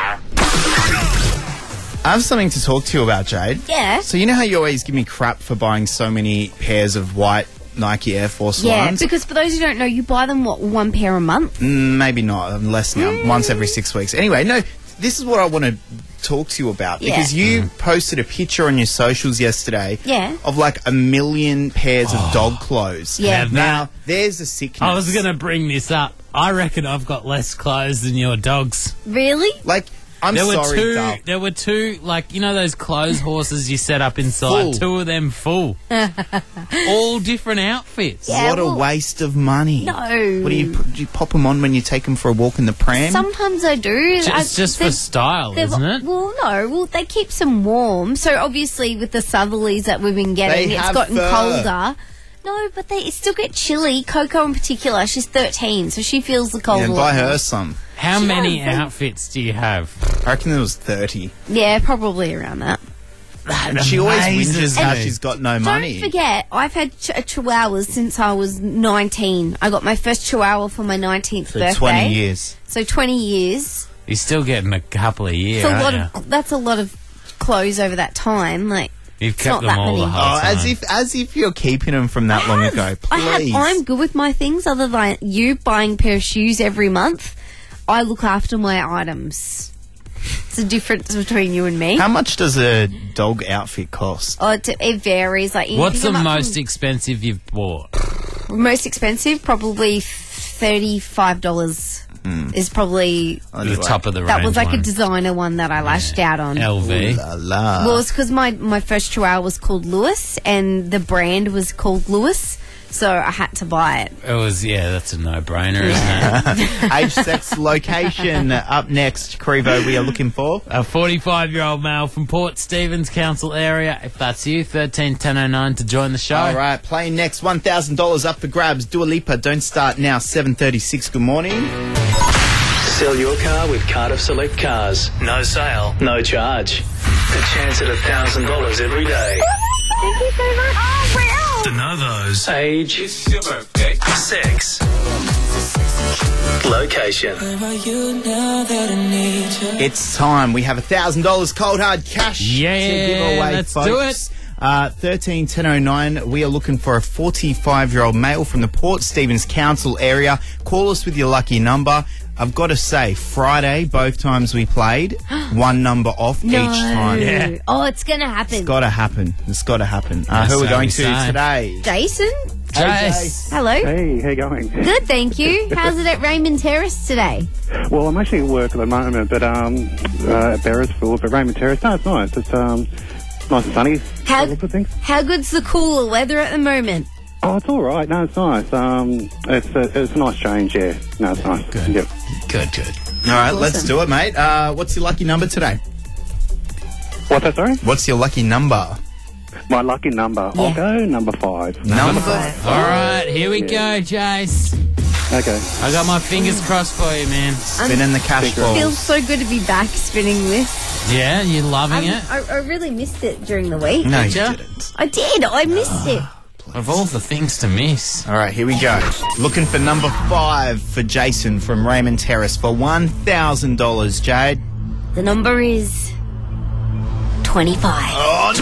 I have something to talk to you about, Jade. Yeah. So you know how you always give me crap for buying so many pairs of white Nike Air Force Yeah, ones. because for those who don't know, you buy them, what, one pair a month? Maybe not. Less now. Once every 6 weeks. Anyway, no, this is what I want to talk to you about. Because you posted a picture on your socials yesterday of like 1 million pairs of dog clothes. Yeah. Now, there's a sickness. I was going to bring this up. I reckon I've got less clothes than your dogs. Really? Like, I'm sorry, Dal. There were two, like, you know those clothes horses you set up inside? Full. Two of them full. All different outfits. Yeah, what a waste of money. No. What do you pop them on when you take them for a walk in the pram? Sometimes I do. It's just for style, isn't it? Well, no. Well, they keep them warm. So obviously with the Southerlies that we've been getting, They it's have gotten fur. colder. No, but they still get chilly. Coco in particular, she's 13, so she feels the cold. Yeah, a lot buy more. her some. How many outfits do you have? I reckon there was 30. Yeah, probably around that. She always amazes whinges how me. she's got no money. Don't forget, I've had chihuahuas since I was 19. I got my first chihuahua for my 19th For birthday. 20 years. So 20 years. You're still getting a couple a year, It's a aren't lot you? of, that's a lot of clothes over that time. Like, You've it's kept not them that all many. the whole time. As if you're keeping them from that long ago. Please. I'm good with my things other than you buying a pair of shoes every month. I look after my items. It's a difference between you and me. How much does a dog outfit cost? Oh, it varies. Like, you What's pick the 'em up most expensive you've bought? from most expensive? Probably $35 is probably The top of the range. that was like one. a designer one that I lashed out on. LV. La la. Well, it's because my first chihuahua was called Lewis and the brand was called Lewis, so I had to buy it. It was, that's a no-brainer, isn't it? Age, sex, location. Up next, Crevo, we are looking for. A 45-year-old male from Port Stephens Council area. If that's you, 131009 to join the show. All right, playing next, $1,000 up for grabs. Dua Lipa, don't start now. 7:36. Good morning. Sell your car with Cardiff Select Cars. No sale, no charge. A chance at $1,000 every day. Thank you so much. Oh, wow. De Novos. Age. It's your birthday. Sex. Location. It's time. We have $1,000 cold hard cash to give away, let's folks. do it. 131009. We are looking for a 45-year-old male from the Port Stephens Council area. Call us with your lucky number. I've got to say, Friday, both times we played, one number off each time. Yeah. Oh, it's going to happen. It's got to happen. It's got to happen. Who are so we going we to say. today? Jason? Jace. Hello. Hey, how you going? Good, thank you. How's it at Raymond Terrace today? Well, I'm actually at work at the moment, but at Beresford, but Raymond Terrace, no, it's nice. It's nice and sunny. How, Look at things. how good's the cooler weather at the moment? Oh, it's all right. No, it's nice. It's a nice change, yeah. No, it's nice. Good. Yep. Good. All right, let's do it, mate. What's your lucky number today? What's that, sorry? What's your lucky number? My lucky number. Yeah. I'll go number 5. Number 5. All right, here we go, Jace. Okay. I got my fingers crossed for you, man. Spinning the cash It balls. feels so good to be back spinning this. Yeah, you loving it? I really missed it during the week. No, you Did ya? didn't. I did. I missed it. Of all the things to miss. All right, here we go. Looking for number 5 for Jason from Raymond Terrace for $1,000, Jade. The number is 25. Oh,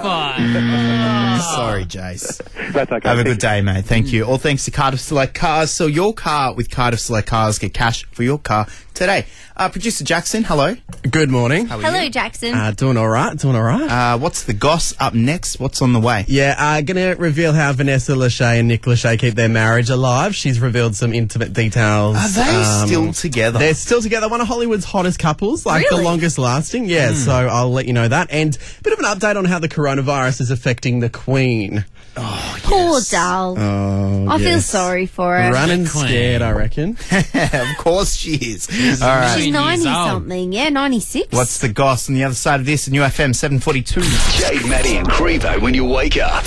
25. Sorry, Jace. That's okay. Have a good day, mate. Thank you. All thanks to Cardiff Select Cars. Sell your car with Cardiff Select Cars. Get cash for your car today. Producer Jackson, hello. Good morning. How are Hello, you? Jackson. Doing all right. What's the goss up next? What's on the way? Yeah, going to reveal how Vanessa Lachey and Nick Lachey keep their marriage alive. She's revealed some intimate details. Are they still together? They're still together. One of Hollywood's hottest couples, like Really? the longest lasting. Yeah, so I'll let you know that. And a bit of an update on how the coronavirus is affecting the Queen. Poor Dal. Oh, I feel yes. sorry for her. Running The Queen. scared, I reckon. Of course she is. All right. She's 9 years 90 old. something. Yeah, 96. What's the goss on the other side of this? New FM 742. Jade, Maddie, and Crevo when you wake up.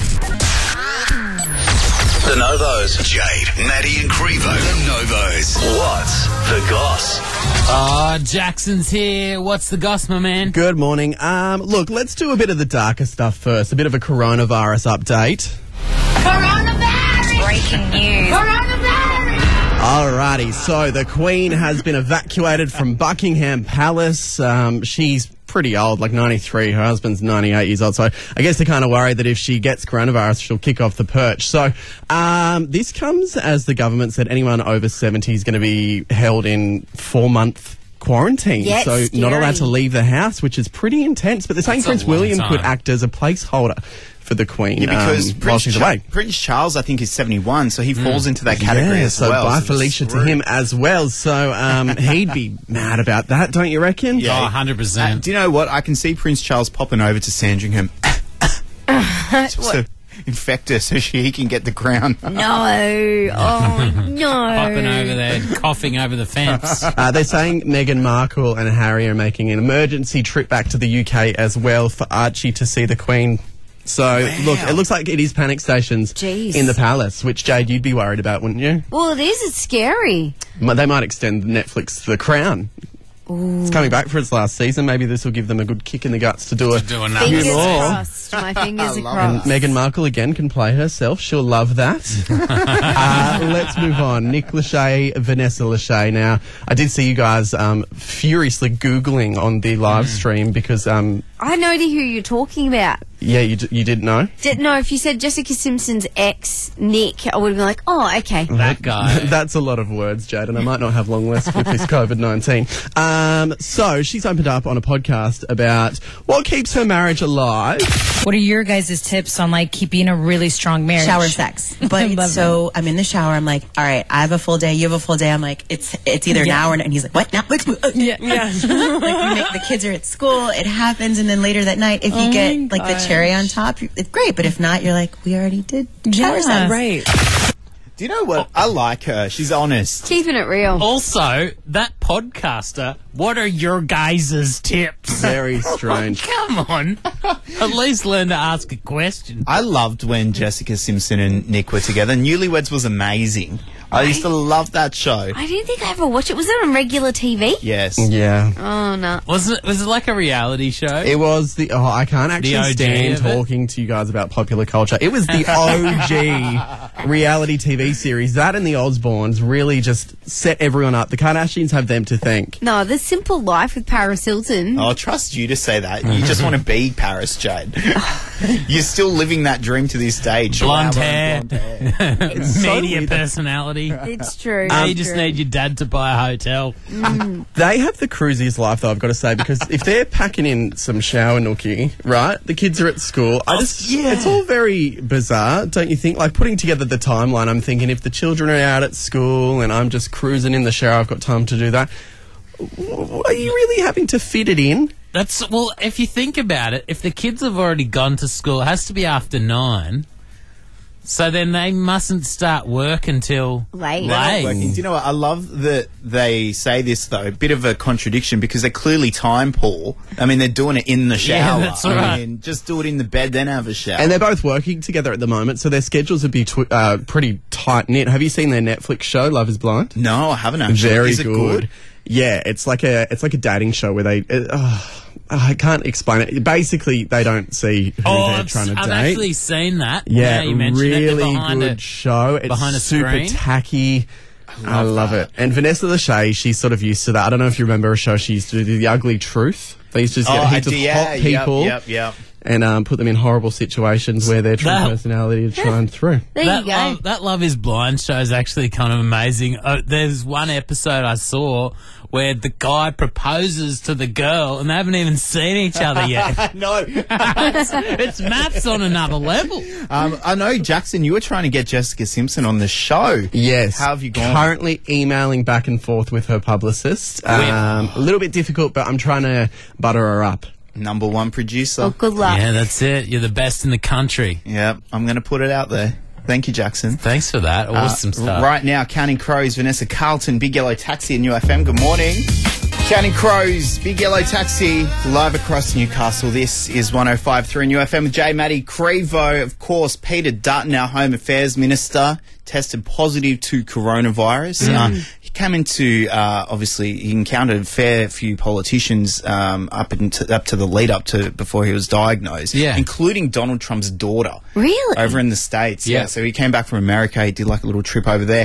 The Novos. Jade, Maddie, and Crevo. The Novos. What's the goss? Oh, Jackson's here. What's the goss, my man? Good morning. Look, let's do a bit of the darker stuff first. A bit of a coronavirus update. Coronavirus! Breaking news. Coronavirus! Alrighty, so the Queen has been evacuated from Buckingham Palace. She's pretty old, like 93. Her husband's 98 years old. So I guess they're kind of worried that if she gets coronavirus, she'll kick off the perch. So this comes as the government said anyone over 70 is going to be held in 4-month quarantine. Yeah, so scary. not allowed to leave the house, which is pretty intense. But they're saying Prince William could act as a placeholder for the Queen because while she's away. Prince Charles, I think, is 71, so he falls into that category as well. So bye Felicia to him as well. So he'd be mad about that, don't you reckon? Yeah, 100%. Do you know what? I can see Prince Charles popping over to Sandringham just to infect her so he can get the crown. No. Oh, no. Popping over there, coughing over the fence. They're saying Meghan Markle and Harry are making an emergency trip back to the UK as well for Archie to see the Queen. So, look, it looks like it is panic stations in the palace, which, Jade, you'd be worried about, wouldn't you? Well, it is. It's scary. They might extend Netflix The Crown. Ooh. It's coming back for its last season. Maybe this will give them a good kick in the guts to do a few Fingers more. crossed. My fingers are And crossed. Meghan Markle again can play herself. She'll love that. Let's move on. Nick Lachey, Vanessa Lachey. Now, I did see you guys furiously Googling on the live stream because... I know who you're talking about. Yeah, you didn't know? Didn't know if you said Jessica Simpson's ex, Nick, I would have been like, oh, okay. That guy. That's a lot of words, Jade, and I might not have long left with this COVID-19. So she's opened up on a podcast about what keeps her marriage alive. What are your guys' tips on, like, keeping a really strong marriage? Shower sex. But so I'm in the shower. I'm like, all right, I have a full day. You have a full day. I'm like, it's either now or and he's like, what? Now? Like, we make the kids are at school. It happens, and then later that night, if you get like the cherry on top, it's great. But if not, you're like, we already did shower sex. Right. Do you know what? I like her. She's honest. Keeping it real. Also, that podcaster, what are your guys' tips? Very strange. Come on. At least learn to ask a question. I loved when Jessica Simpson and Nick were together. Newlyweds was amazing. I used to love that show. I didn't think I ever watched it. Was it on regular TV? Yes. Yeah. Oh, no. Was it like a reality show? It was the... Oh, I can't actually OG stand of it? talking to you guys about popular culture. It was the OG reality TV series. That and the Osbournes really just set everyone up. The Kardashians have them to thank. No, The Simple Life with Paris Hilton. I'll trust you to say that. You just want to be Paris, Jade. You're still living that dream to this day. Blonde hair. It's so Media weird. personality. It's true. You just need your dad to buy a hotel. They have the cruisiest life, though, I've got to say, because if they're packing in some shower nookie, right, the kids are at school, it's all very bizarre, don't you think? Like, putting together the timeline, I'm thinking if the children are out at school and I'm just cruising in the shower, I've got time to do that. Are you really having to fit it in? Well, if you think about it, if the kids have already gone to school, it has to be after 9. So then they mustn't start work until late. They're not working. Do you know what? I love that they say this, though. A bit of a contradiction because they're clearly time poor. I mean, they're doing it in the shower. Yeah, that's right. I mean, just do it in the bed, then have a shower. And they're both working together at the moment, so their schedules would be pretty tight-knit. Have you seen their Netflix show, Love is Blind? No, I haven't actually. Very Is it good? Yeah, it's like a dating show where they... I can't explain it. Basically, they don't see who they're trying to date. I've actually seen that. Yeah, you mentioned really it. good show. It's behind a super screen. tacky. I love it. And Vanessa Lachey, she's sort of used to that. I don't know if you remember a show she used to do, The Ugly Truth. They used to just get heaps of hot people and put them in horrible situations where their true personality is shine through. There you go. That Love is Blind show is actually kind of amazing. There's one episode I saw where the guy proposes to the girl and they haven't even seen each other yet. No. It's maths on another level. I know, Jackson, you were trying to get Jessica Simpson on the show. Yes. How have you gone? Currently emailing back and forth with her publicist. A little bit difficult, but I'm trying to butter her up. Number one producer. Oh, good luck. Yeah, that's it. You're the best in the country. Yeah, I'm going to put it out there. Thank you, Jackson. Thanks for that. Awesome stuff. Right now, Counting Crows, Vanessa Carlton, Big Yellow Taxi and UFM. Good morning. Counting Crows, Big Yellow Taxi, live across Newcastle. This is 105.3 and UFM with J. Maddie Crevo. Of course, Peter Dutton, our Home Affairs Minister, tested positive to coronavirus. He came into, obviously, he encountered a fair few politicians up to the lead up to before he was diagnosed, including Donald Trump's daughter. Really? Over in the States, yeah. So he came back from America. He did like a little trip over there.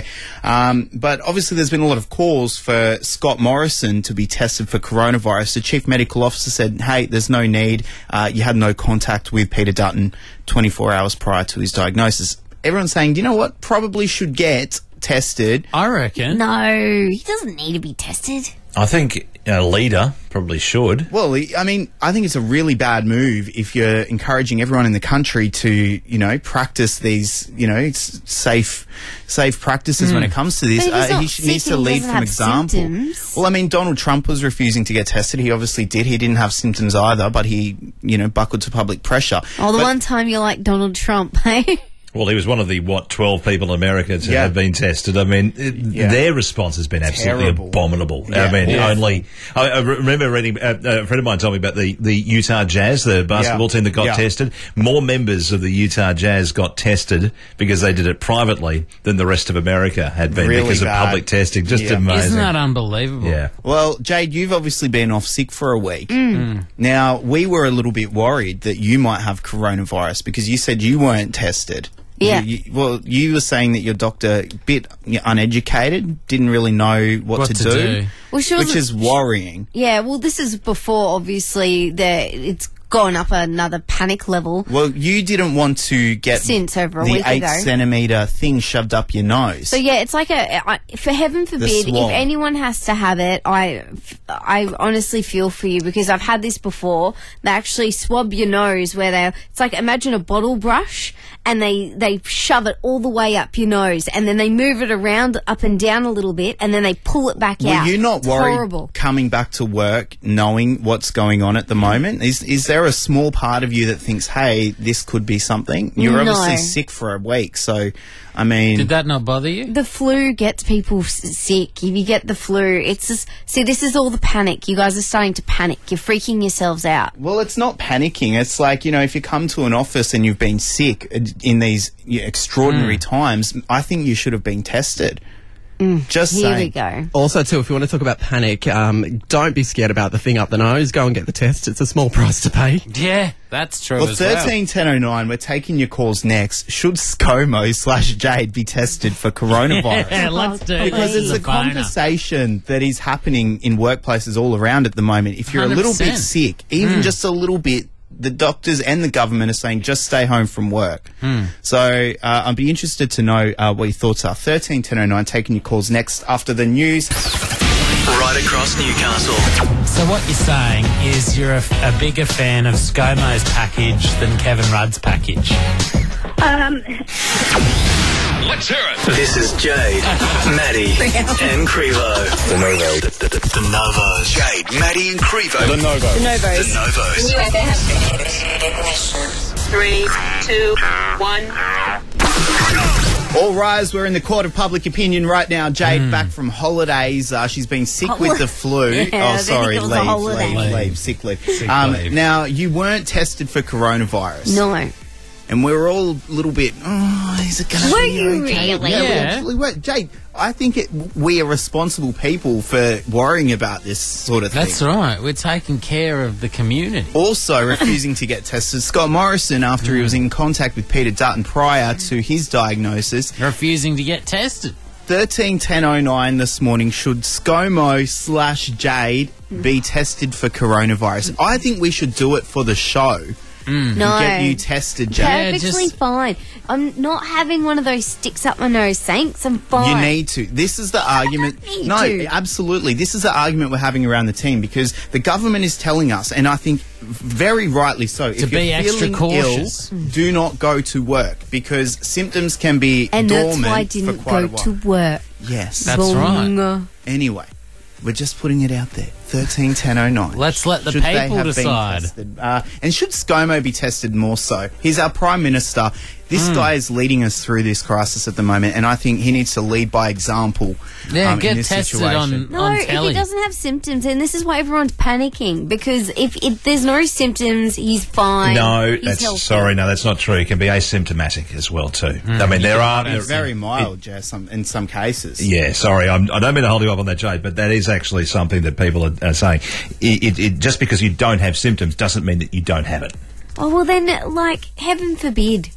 But obviously there's been a lot of calls for Scott Morrison to be tested for coronavirus. The chief medical officer said, hey, there's no need. You had no contact with Peter Dutton 24 hours prior to his diagnosis. Everyone's saying, you know what, probably should get tested. I reckon. No, he doesn't need to be tested. I think a leader probably should. Well, I mean, I think it's a really bad move if you're encouraging everyone in the country to, you know, practice these, you know, safe practices when it comes to this. He needs to lead from example. Symptoms. Well, I mean, Donald Trump was refusing to get tested. He obviously did. He didn't have symptoms either, but he, you know, buckled to public pressure. Oh, the one time you're like Donald Trump, hey? Well, he was one of the, 12 people in America to have been tested. I mean, their response has been absolutely abominable. Yeah. I mean, I remember reading, a friend of mine told me about the Utah Jazz, the basketball team that got tested. More members of the Utah Jazz got tested because they did it privately than the rest of America had been because of public testing. Just amazing. Isn't that unbelievable? Yeah. Well, Jade, you've obviously been off sick for a week. Now, we were a little bit worried that you might have coronavirus because you said you weren't tested. Yeah. You were saying that your doctor, a bit uneducated, didn't really know what to do. Well, which is worrying. Yeah, well, this is before, obviously, it's gone up another panic level. Well, you didn't want to get since over a the week 8-centimetre thing shoved up your nose. So, yeah, it's like for heaven forbid, if anyone has to have it, I honestly feel for you because I've had this before. They actually swab your nose where it's like, imagine a bottle brush and they shove it all the way up your nose and then they move it around up and down a little bit and then they pull it back out. Were you not worried horrible. Coming back to work knowing what's going on at the moment? Is there a small part of you that thinks, hey, this could be something? You're obviously sick for a week, so... I mean... Did that not bother you? The flu gets people sick. If you get the flu, it's just... See, this is all the panic. You guys are starting to panic. You're freaking yourselves out. Well, it's not panicking. It's like, you know, if you come to an office and you've been sick in these extraordinary times, I think you should have been tested. Just Here saying. we go. Also, too, if you want to talk about panic, don't be scared about the thing up the nose. Go and get the test. It's a small price to pay. Yeah, that's true. Well, as well. 13-1009, we're taking your calls next. Should ScoMo/Jade be tested for coronavirus? Yeah, let's do it. Because it's a conversation that is happening in workplaces all around at the moment. If you're a little bit sick, even just a little bit, the doctors and the government are saying just stay home from work. So I'd be interested to know what your thoughts are. 13-1009, taking your calls next after the news. Right across Newcastle. So what you're saying is you're a bigger fan of ScoMo's package than Kevin Rudd's package. Let's hear it. This is Jade, Maddie, and Crevo. The Novo. The Novos. Jade, Maddie, and Crevo. The Novo. The Novos. The Novos. New FM. 3, 2, 1. All rise, we're in the court of public opinion right now. Jade back from holidays. She's been sick with the flu. Yeah, sick leave. Now, you weren't tested for coronavirus. No. And we were all a little bit, is it going to be Were you okay? really? Yeah, we Yeah. actually were. Jade, I think we are responsible people for worrying about this sort of thing. That's right. We're taking care of the community. Also refusing to get tested, Scott Morrison, after he was in contact with Peter Dutton prior to his diagnosis. Refusing to get tested. 13-1009 this morning, should ScoMo/Jade be tested for coronavirus? I think we should do it for the show. No. Get you tested, Jade. Perfectly fine. I'm not having one of those sticks up my nose, thanks. I'm fine. You need to. This is the argument. No, absolutely. This is the argument we're having around the team because the government is telling us, and I think very rightly so, To be extra cautious. Ill, do not go to work because symptoms can be And dormant that's why I for didn't quite go a while. to work. Yes. That's right. Anyway, we're just putting it out there. 13 10 09. Let's let the Should they people have been decide. tested? And should ScoMo be tested more so? He's our Prime Minister. This guy is leading us through this crisis at the moment, and I think he needs to lead by example. Yeah, in get this tested situation. No, if he doesn't have symptoms, and this is why everyone's panicking, because if there's no symptoms, he's fine. No, he's healthy. that's not true. It can be asymptomatic as well too. I mean, there are It's very mild, Jess, in some cases. Yeah, sorry, I don't mean to hold you up on that, Jade, but that is actually something that people are saying. It just because you don't have symptoms doesn't mean that you don't have it. Oh, well then, heaven forbid.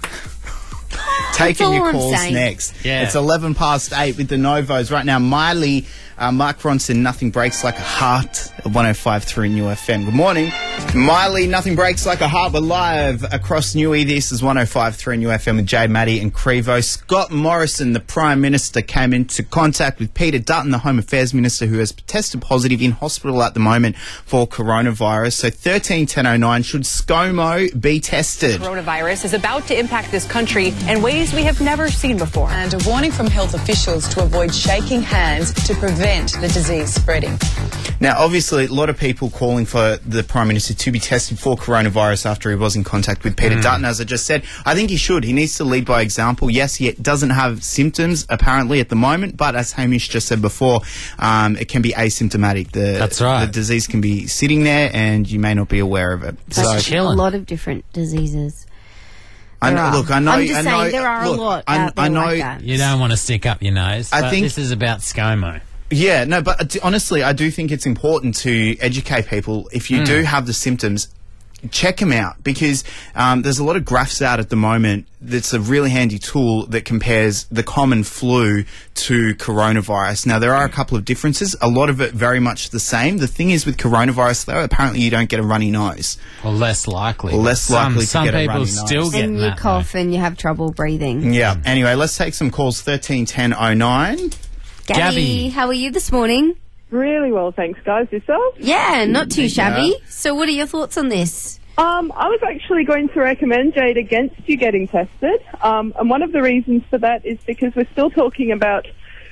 Taking all your I'm calls saying. next. Yeah. It's 8 with the Novos right now. Miley, Mark Ronson, Nothing Breaks Like a Heart at 105.3 New FM. Good morning. Miley, Nothing Breaks Like a Heart. We're live across Newey. This is 105.3 New FM with Jade, Maddie and Crevo. Scott Morrison, the Prime Minister, came into contact with Peter Dutton, the Home Affairs Minister, who has tested positive in hospital at the moment for coronavirus. So 13 10 09, should ScoMo be tested? Coronavirus is about to impact this country in ways we have never seen before. And a warning from health officials to avoid shaking hands to prevent the disease spreading. Now, obviously, a lot of people calling for the Prime Minister to be tested for coronavirus after he was in contact with Peter Dutton, as I just said. I think he should. He needs to lead by example. Yes, he doesn't have symptoms, apparently, at the moment, but as Hamish just said before, it can be asymptomatic. That's right. The disease can be sitting there, and you may not be aware of it. That's a lot of different diseases. I know, look, I know. I'm just I know, saying there are look, a lot out there I know. like that. You don't want to stick up your nose. I but think- this is about ScoMo. Yeah, no, but honestly, I do think it's important to educate people. If you do have the symptoms, check them out, because there's a lot of graphs out at the moment that's a really handy tool that compares the common flu to coronavirus. Now, there are a couple of differences, a lot of it very much the same. The thing is with coronavirus, though, apparently you don't get a runny nose. Or less likely. Or less likely to get a runny Some people nose. still get And you cough and you have trouble breathing. Yeah. Anyway, let's take some calls. 13 10 09. Gabby, how are you this morning? Really well, thanks, guys. Yourself? Yeah, not too shabby. So what are your thoughts on this? I was actually going to recommend, Jade, against you getting tested. And one of the reasons for that is because we're still talking about,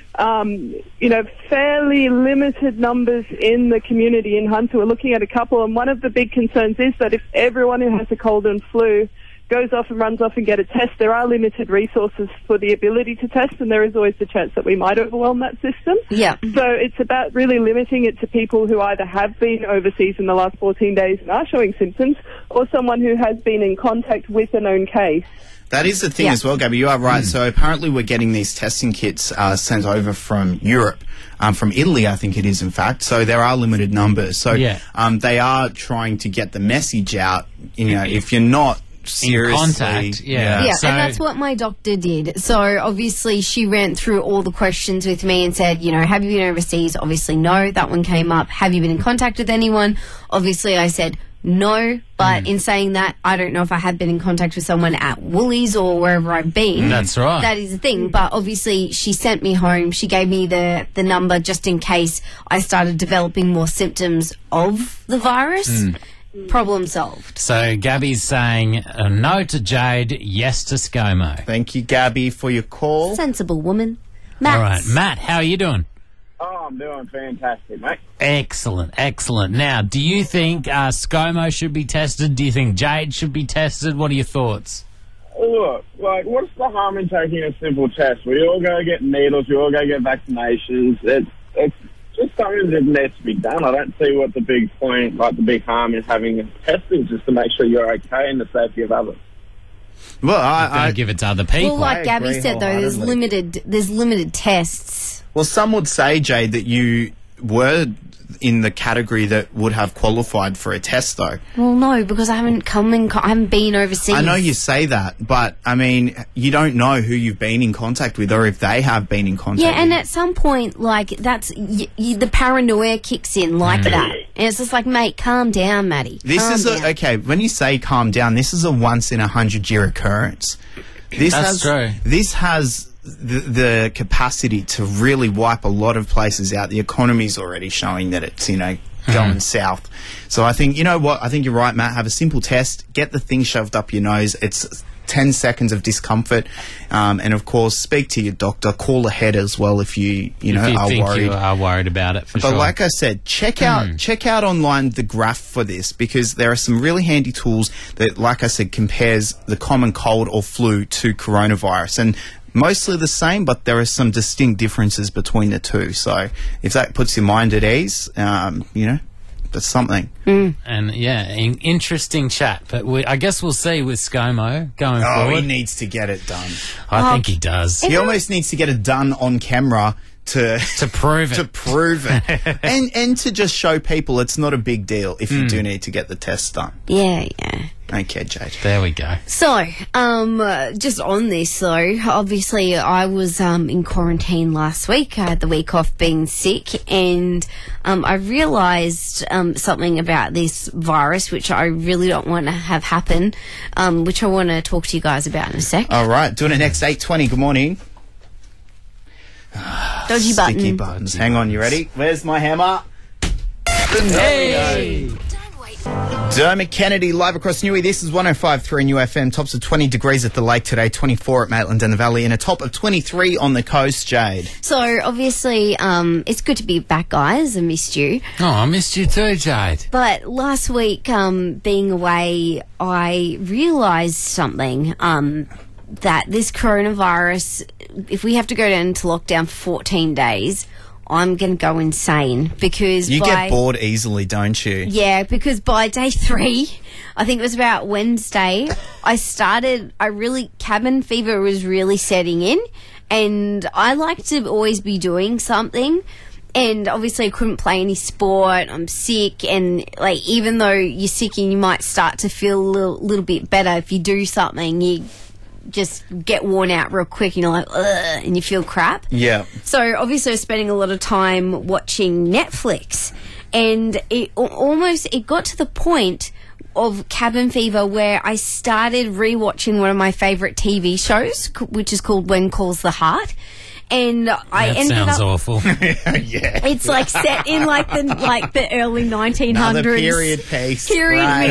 fairly limited numbers in the community in Hunter. We're looking at a couple, and one of the big concerns is that if everyone who has a cold and flu goes off and runs off and get a test, there are limited resources for the ability to test, and there is always the chance that we might overwhelm that system. Yeah. So it's about really limiting it to people who either have been overseas in the last 14 days and are showing symptoms, or someone who has been in contact with a known case. That is the thing as well, Gabby. You are right. So apparently we're getting these testing kits sent over from Europe, from Italy, I think it is, in fact. So there are limited numbers. So they are trying to get the message out. If you're not seriously in contact, Yeah, and that's what my doctor did. So obviously she ran through all the questions with me and said, have you been overseas? Obviously no, that one came up. Have you been in contact with anyone? Obviously I said no, but in saying that, I don't know if I had been in contact with someone at Woolies or wherever I've been. That's right. That is the thing. But obviously she sent me home. She gave me the number just in case I started developing more symptoms of the virus. Problem solved. So Gabby's saying no to Jade, yes to ScoMo. Thank you, Gabby, for your call. Sensible woman. Matt. All right, Matt, how are you doing? Oh, I'm doing fantastic, mate. Excellent, excellent. Now, do you think ScoMo should be tested? Do you think Jade should be tested? What are your thoughts? Look, what's the harm in taking a simple test? We all go get needles, we all go get vaccinations. It's just something that needs to be done. I don't see what the big point, the big harm is having a testing, just to make sure you're okay and the safety of others. Well, I give it to other people. Well, like Gabby said, though, there's limited tests. Well, some would say, Jade, that you were in the category that would have qualified for a test, though. Well, no, because I haven't been overseas. I know you say that, but I mean, you don't know who you've been in contact with or if they have been in contact. Yeah, and at some point, that's the paranoia kicks in like that, and it's just like, mate, calm down, Maddie. Okay. When you say calm down, this is a once in 100-year occurrence. That's true. This has the capacity to really wipe a lot of places out. The economy's already showing that it's, going south. So I think, you know what? I think you're right, Matt. Have a simple test. Get the thing shoved up your nose. It's 10 seconds of discomfort. And of course, speak to your doctor. Call ahead as well if you are think worried. you are worried about it, for But sure. like I said, check out online the graph for this, because there are some really handy tools that, like I said, compares the common cold or flu to coronavirus. And mostly the same, but there are some distinct differences between the two. So if that puts your mind at ease, that's something. And yeah, interesting chat. But I guess we'll see with ScoMo going forward. He needs to get it done. I think he does. He almost needs to get it done on camera to prove it. To prove it. and to just show people it's not a big deal if you do need to get the test done. Yeah. Okay, Jade. There we go. So, just on this though, obviously I was in quarantine last week. I had the week off being sick, and I realised something about this virus which I really don't want to have happen, which I want to talk to you guys about in a sec. All right, doing it next 8:20. Good morning. Dodgy button. Sticky buttons. Hang on, you ready? Where's my hammer? Hey! Dermot Kennedy live across Newey. This is 105.3 New FM. Tops of 20 degrees at the lake today, 24 at Maitland and the Valley, and a top of 23 on the coast, Jade. So, obviously, it's good to be back, guys. I missed you. Oh, I missed you too, Jade. But last week, being away, I realised something, that this coronavirus, if we have to go into lockdown for 14 days, I'm going to go insane because you get bored easily, don't you? Yeah, because by day 3, I think it was about Wednesday, cabin fever was really setting in, and I like to always be doing something. And obviously I couldn't play any sport. I'm sick, and even though you're sick and you might start to feel a little bit better, if you do something, you just get worn out real quick, and you're like, ugh, and you feel crap. Yeah. So obviously I was spending a lot of time watching Netflix, and it got to the point of cabin fever where I started rewatching one of my favourite TV shows, which is called When Calls the Heart. And I ended up. That sounds awful. Yeah. It's set in the early 1900s. Another period piece. Right.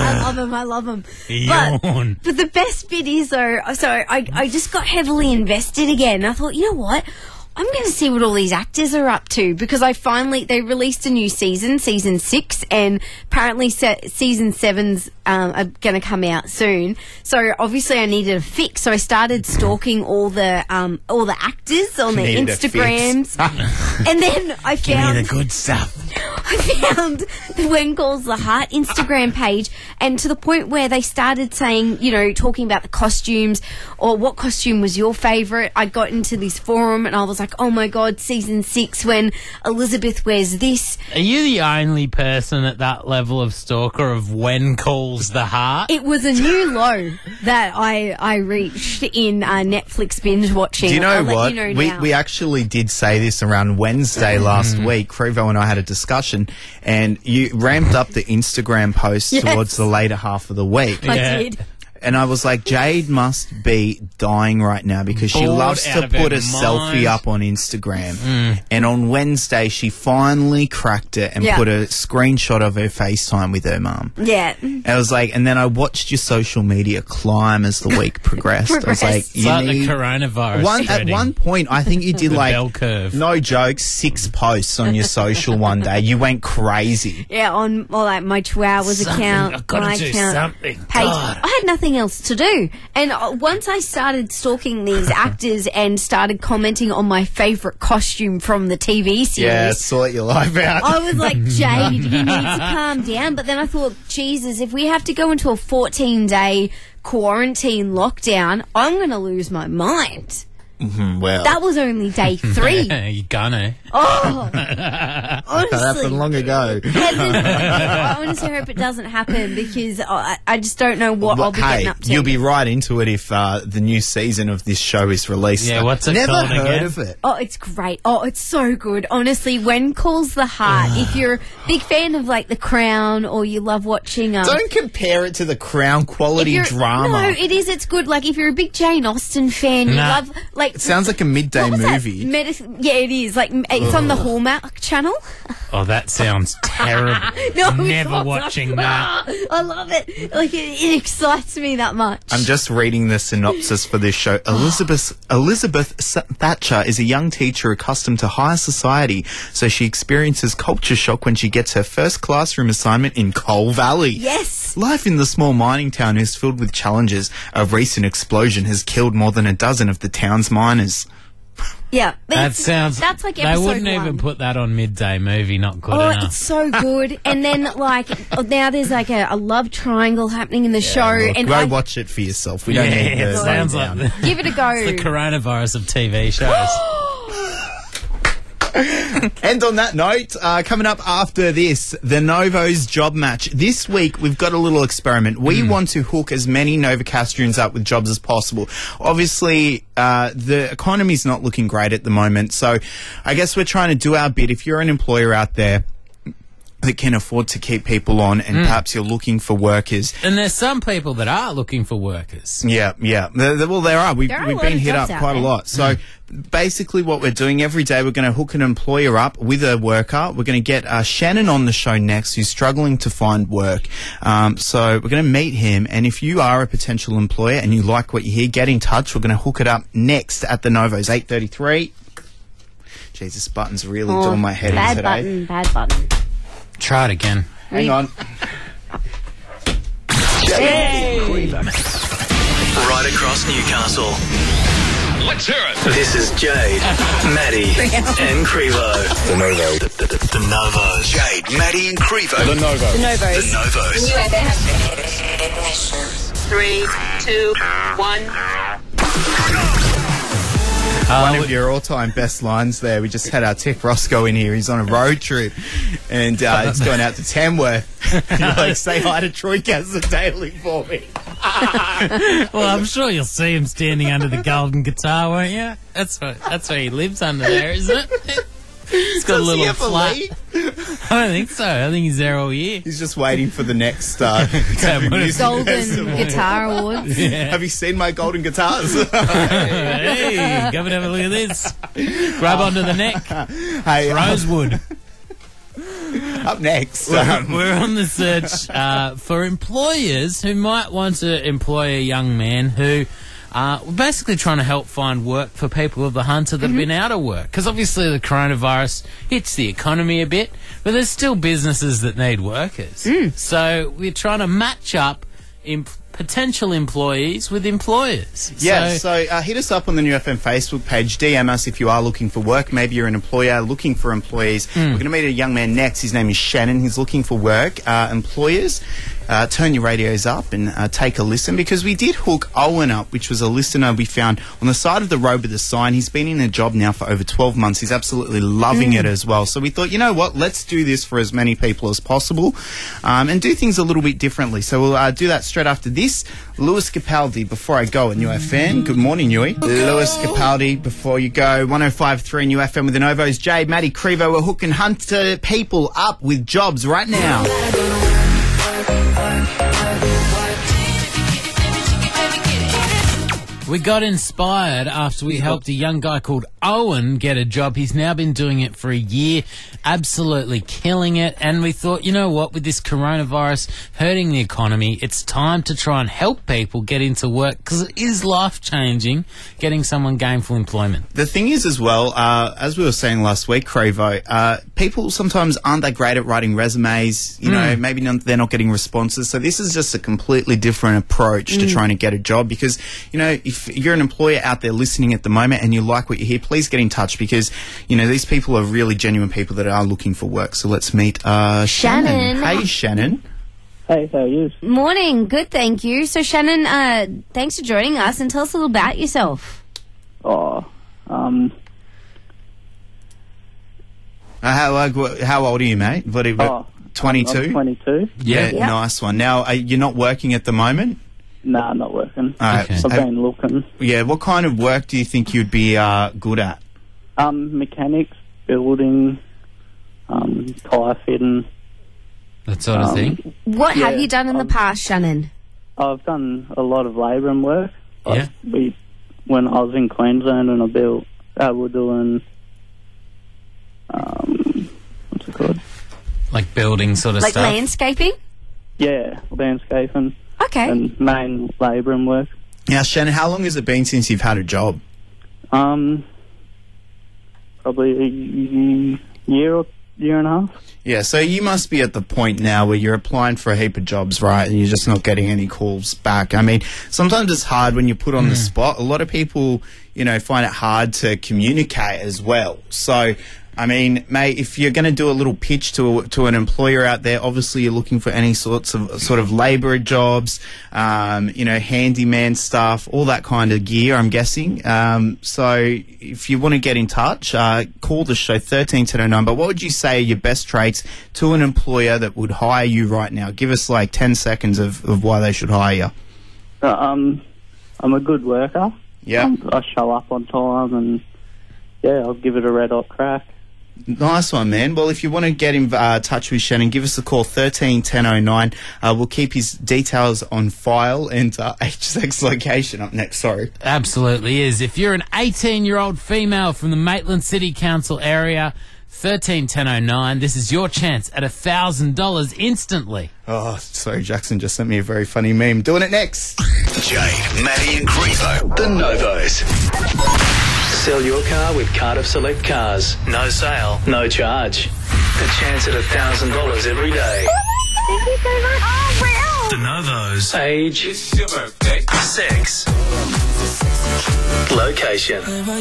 I love them. Yawn. But the best bit is though, so I just got heavily invested again. I thought, you know what? I'm going to see what all these actors are up to, because they released a new season 6, and apparently season 7's are going to come out soon. So obviously I needed a fix. So I started stalking all the actors on their Instagrams, and then I found Give me the good stuff. I found the When Calls the Heart Instagram page, and to the point where they started saying, talking about the costumes, or what costume was your favourite. I got into this forum and I was like, oh my God, season 6 when Elizabeth wears this. Are you the only person at that level of stalker of When Calls the Heart? It was a new low that I reached in Netflix binge watching. Do you know I'll what? let you know now. We actually did say this around Wednesday last week. Crevo and I had a discussion, and you ramped up the Instagram posts towards the later half of the week. I did. And I was like, Jade must be dying right now because she Bored loves out to of put her a selfie mind. up on Instagram. And on Wednesday, she finally cracked it and put a screenshot of her FaceTime with her mum. Yeah. I was like, and then I watched your social media climb as the week progressed. I was like, It's like the coronavirus at one point, I think you did The bell curve. no joke, 6 posts on your social one day. You went crazy. Yeah, on my Chihuahuas account, I've gotta my do account something. page. God. I had nothing else to do, and once I started stalking these actors and started commenting on my favourite costume from the TV series, Yeah, sort your life out. I was like, Jade, you need to calm down. But then I thought, Jesus, if we have to go into a 14-day quarantine lockdown, I'm going to lose my mind. Well, That was only day 3. You're gonna. Oh, that honestly. happened long ago. I honestly hope it doesn't happen, because I just don't know what I'll be getting up to. You'll be right into it if the new season of this show is released. Yeah, what's it Never called heard again? of it. Oh, it's great. Oh, it's so good. Honestly, When Calls the Heart. If you're a big fan of The Crown, or you love watching... Don't compare it to the Crown quality drama. No, it is. It's good. If you're a big Jane Austen fan, you Nah. love Like It sounds like a midday movie. Yeah, it is. Like it's on the Hallmark channel. Oh, that sounds terrible. No, Never it's watching not. that. I love it. Like it excites me that much. I'm just reading the synopsis for this show. Elizabeth Thatcher is a young teacher accustomed to higher society, so she experiences culture shock when she gets her first classroom assignment in Coal Valley. Yes. Life in the small mining town is filled with challenges. A recent explosion has killed more than a dozen of the town's miners. Yeah, but That's like episode they wouldn't 1. even put that on midday movie. Not good Oh, enough. it's so good. And then, like, now there's like a love triangle happening in the show. Well, And go watch it for yourself. We don't need it the sounds rundown. like give it a go. It's the coronavirus of TV shows. And on that note, coming up after this, the Novo's job match. This week, we've got a little experiment. We want to hook as many Novocastrians up with jobs as possible. Obviously, the economy's not looking great at the moment, so I guess we're trying to do our bit. If you're an employer out there that can afford to keep people on and perhaps you're looking for workers. And there's some people that are looking for workers. Yeah. Well, there are. We've There are a been lot of hit up jobs out quite a there. lot. So basically what we're doing every day, we're going to hook an employer up with a worker. We're going to get Shannon on the show next, who's struggling to find work. So we're going to meet him. And if you are a potential employer and you like what you hear, get in touch. We're going to hook it up next at the Novos, 8:33. Jeez, this button's really doing my head in today. Bad button. Try it again. Hang on. Right across Newcastle. Let's hear it. This is Jade, Maddie, and Crevo. The Novo. The Novos. Jade, Maddie, and Crevo. The Novo. The Novos. The Novos. New FM. 3, 2, 1. One of your all-time best lines there. We just had our tech Roscoe in here. He's on a road trip, and he's going out to Tamworth. You're like, say hi to Troy Daily for me. Well, I'm sure you'll see him standing under the golden guitar, won't you? That's where he lives under there, isn't it? He's got a little flat. I don't think so. I think he's there all year. He's just waiting for the next Golden festival. Guitar Awards. Yeah. Have you seen my golden guitars? Hey, come and have a look at this. Grab onto the neck. Hey, Rosewood. Up next. We're on the search for employers who might want to employ a young man who we're basically trying to help find work for people of the Hunter that have been out of work. Because obviously the coronavirus hits the economy a bit, but there's still businesses that need workers. So we're trying to match up potential employees with employers. Yeah, so hit us up on the New FM Facebook page. DM us if you are looking for work. Maybe you're an employer looking for employees. We're going to meet a young man next. His name is Shannon. He's looking for work. Employers, turn your radios up and take a listen, because we did hook Owen up, which was a listener we found on the side of the road with a sign. He's been in a job now for over 12 months. He's absolutely loving it as well. So we thought, you know what, let's do this for as many people as possible and do things a little bit differently. So we'll do that straight after this. Lewis Capaldi, before I go at New FM. Good morning, Newey. Lewis Capaldi, before you go. 105.3 New FM with the Novos. Jade, Maddie, Crevo. We're hooking Hunter people up with jobs right now. We got inspired after we helped a young guy called Owen get a job. He's now been doing it for a year, absolutely killing it. And we thought, you know what, with this coronavirus hurting the economy, it's time to try and help people get into work, because it is life-changing getting someone gainful employment. The thing is as well, as we were saying last week, Crevo, people sometimes aren't that great at writing resumes. You know, maybe they're not getting responses. So this is just a completely different approach to trying to get a job, because, you know, if you're an employer out there listening at the moment and you like what you hear, please get in touch, because, you know, these people are really genuine people that are looking for work. So let's meet Shannon. Hey, Shannon. Hey, how are you? Morning. Good, thank you. So, Shannon, thanks for joining us, and tell us a little about yourself. How old are you, mate? 22? I'm 22. Yeah, nice one. Now, you're not working at the moment? No, I'm not working. All right. I've been looking. Yeah, what kind of work do you think you'd be good at? Mechanics, building, tyre fitting. That sort of thing? What have you done in the past, Shannon? I've done a lot of labouring work. Yeah. We when I was in Queensland and we're doing, what's it called? Like building sort of Like stuff? landscaping? Yeah, landscaping. Okay. And main labouring work. Now, Shannon, how long has it been since you've had a job? Probably a year and a half. Yeah, so you must be at the point now where you're applying for a heap of jobs, right, and you're just not getting any calls back. I mean, sometimes it's hard when you're put on the spot. A lot of people, find it hard to communicate as well. So, I mean, mate, if you're going to do a little pitch to an employer out there, obviously you're looking for any sort of labourer jobs, handyman stuff, all that kind of gear, I'm guessing. So if you want to get in touch, call the show 131009. But what would you say are your best traits to an employer that would hire you right now? Give us like 10 seconds of why they should hire you. I'm a good worker. Yeah. I show up on time and, I'll give it a red hot crack. Nice one, man. Well, if you want to get in touch with Shannon, give us a call, 131009. We'll keep his details on file and HSX location up next, sorry. Absolutely is. If you're an 18-year-old female from the Maitland City Council area, 131009, this is your chance at $1,000 instantly. Oh, sorry, Jackson just sent me a very funny meme. Doing it next. Jade, Maddie and Crevo, the Novos. Sell your car with Cardiff Select Cars. No sale, no charge. A chance at $1,000 every day. Thank you so much. Oh, wow. The Novos. Age. It's your birthday. Sex. Location.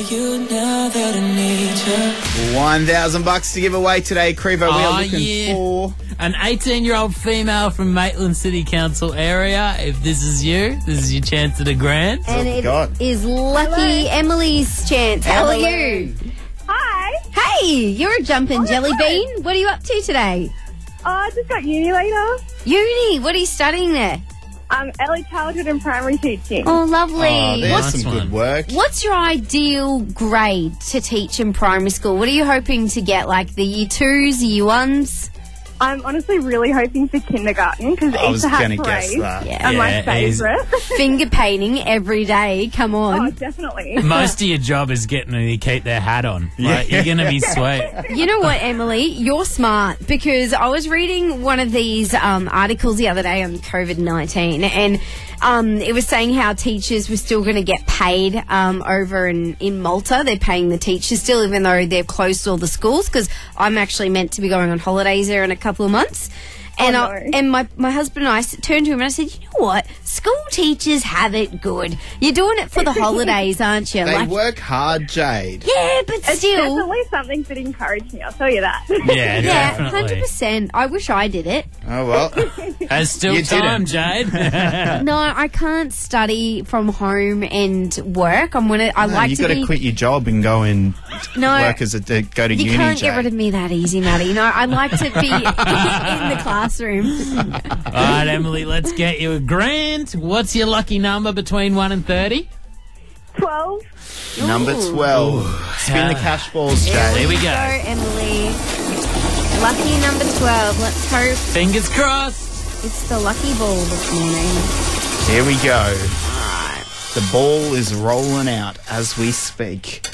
$1,000 to give away today, Crevo. We are looking for an 18-year-old female from Maitland City Council area. If this is you, this is your chance at $1,000. And it is lucky Emily's chance. How are you? Hi. Hey, you're a jumping jelly bean. What are you up to today? I just got uni later. Uni? What are you studying there? Early childhood and primary teaching. Oh, lovely. Oh, there's some good work. What's your ideal grade to teach in primary school? What are you hoping to get, like the year 2s, year 1s? I'm honestly really hoping for kindergarten because Easter hat parades are my favourite. Finger painting every day. Come on. Oh, definitely. Most of your job is getting them to keep their hat on. Like, you're going to be sweet. You know what, Emily? You're smart because I was reading one of these articles the other day on COVID-19 and it was saying how teachers were still going to get paid over in Malta. They're paying the teachers still, even though they've closed all the schools, because I'm actually meant to be going on holidays there in a couple of months. And my husband and I turned to him and I said, you know what? School teachers have it good. You're doing it for the holidays, aren't you? They work hard, Jade. Yeah, but it's still. definitely something that encouraged me, I'll tell you that. Yeah, definitely. 100%. I wish I did it. Oh, well. There's still time, Jade. No, I can't study from home and work. You got to quit your job and go and work go to uni, You can't Jade. get rid of me that easy, Maddie. You know, I like to be in the classroom. All right, Emily, let's get you $1,000. What's your lucky number between 1 and 30? 12. Number 12. Spin the cash balls, Jade. Here we go. Emily. Lucky number 12. Let's hope. Fingers crossed. It's the lucky ball this morning. Here we go. The ball is rolling out as we speak.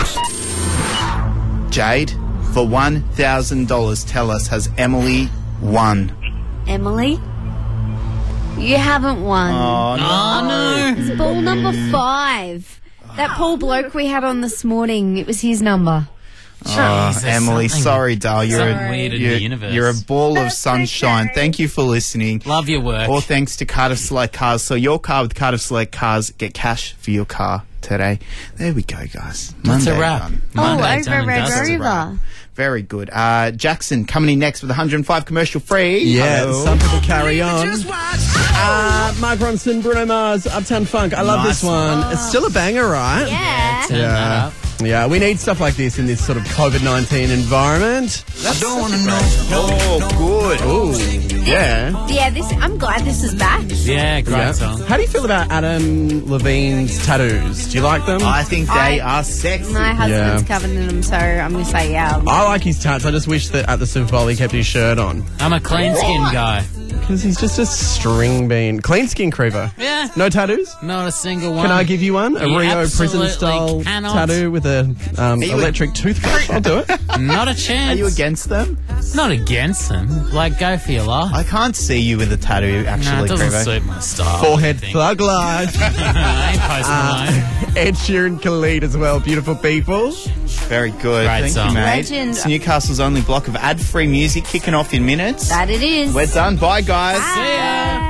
Jade, for $1,000, tell us, has Emily won? Emily? You haven't won. Oh, no. It's ball number 5. That poor bloke we had on this morning, it was his number. Oh, Emily, sorry, doll. You're a ball of sunshine. Thank you for listening. Love your work. All thanks to Cardiff Select Cars. So your car with Cardiff Select Cars, get cash for your car today. There we go, guys. That's a wrap. Over Red Rover. Very good. Jackson coming in next with 105 commercial free. Yeah, Hello. some people carry on. Mark Ronson, Bruno Mars, Uptown Funk. I love this one. It's still a banger, right? Yeah. Turn that up. Yeah, we need stuff like this in this sort of COVID-19 environment. I don't want to know. Oh, good. Ooh. Yeah. Yeah, I'm glad this is back. Yeah, great song. How do you feel about Adam Levine's tattoos? Do you like them? I think they are sexy. My husband's covered in them, so I'm going to say yeah. I like his tats. I just wish that at the Super Bowl he kept his shirt on. I'm a clean skin guy. Because he's just a string bean. Clean skin, Creever. Yeah. No tattoos? Not a single one. Can I give you one? A Rio prison-style tattoo with a electric toothbrush? I'll do it. Not a chance. Are you against them? Not against them. Like, go for your life. I can't see you with a tattoo, actually, No, it doesn't Creevo. suit my style. Forehead thug life. Ain't Post Malone. Ed Sheeran, Khalid as well. Beautiful people. Very good. Great Thank song. you, mate. Legend. It's Newcastle's only block of ad-free music kicking off in minutes. That it is. We're done. Bye, guys. Bye. See ya.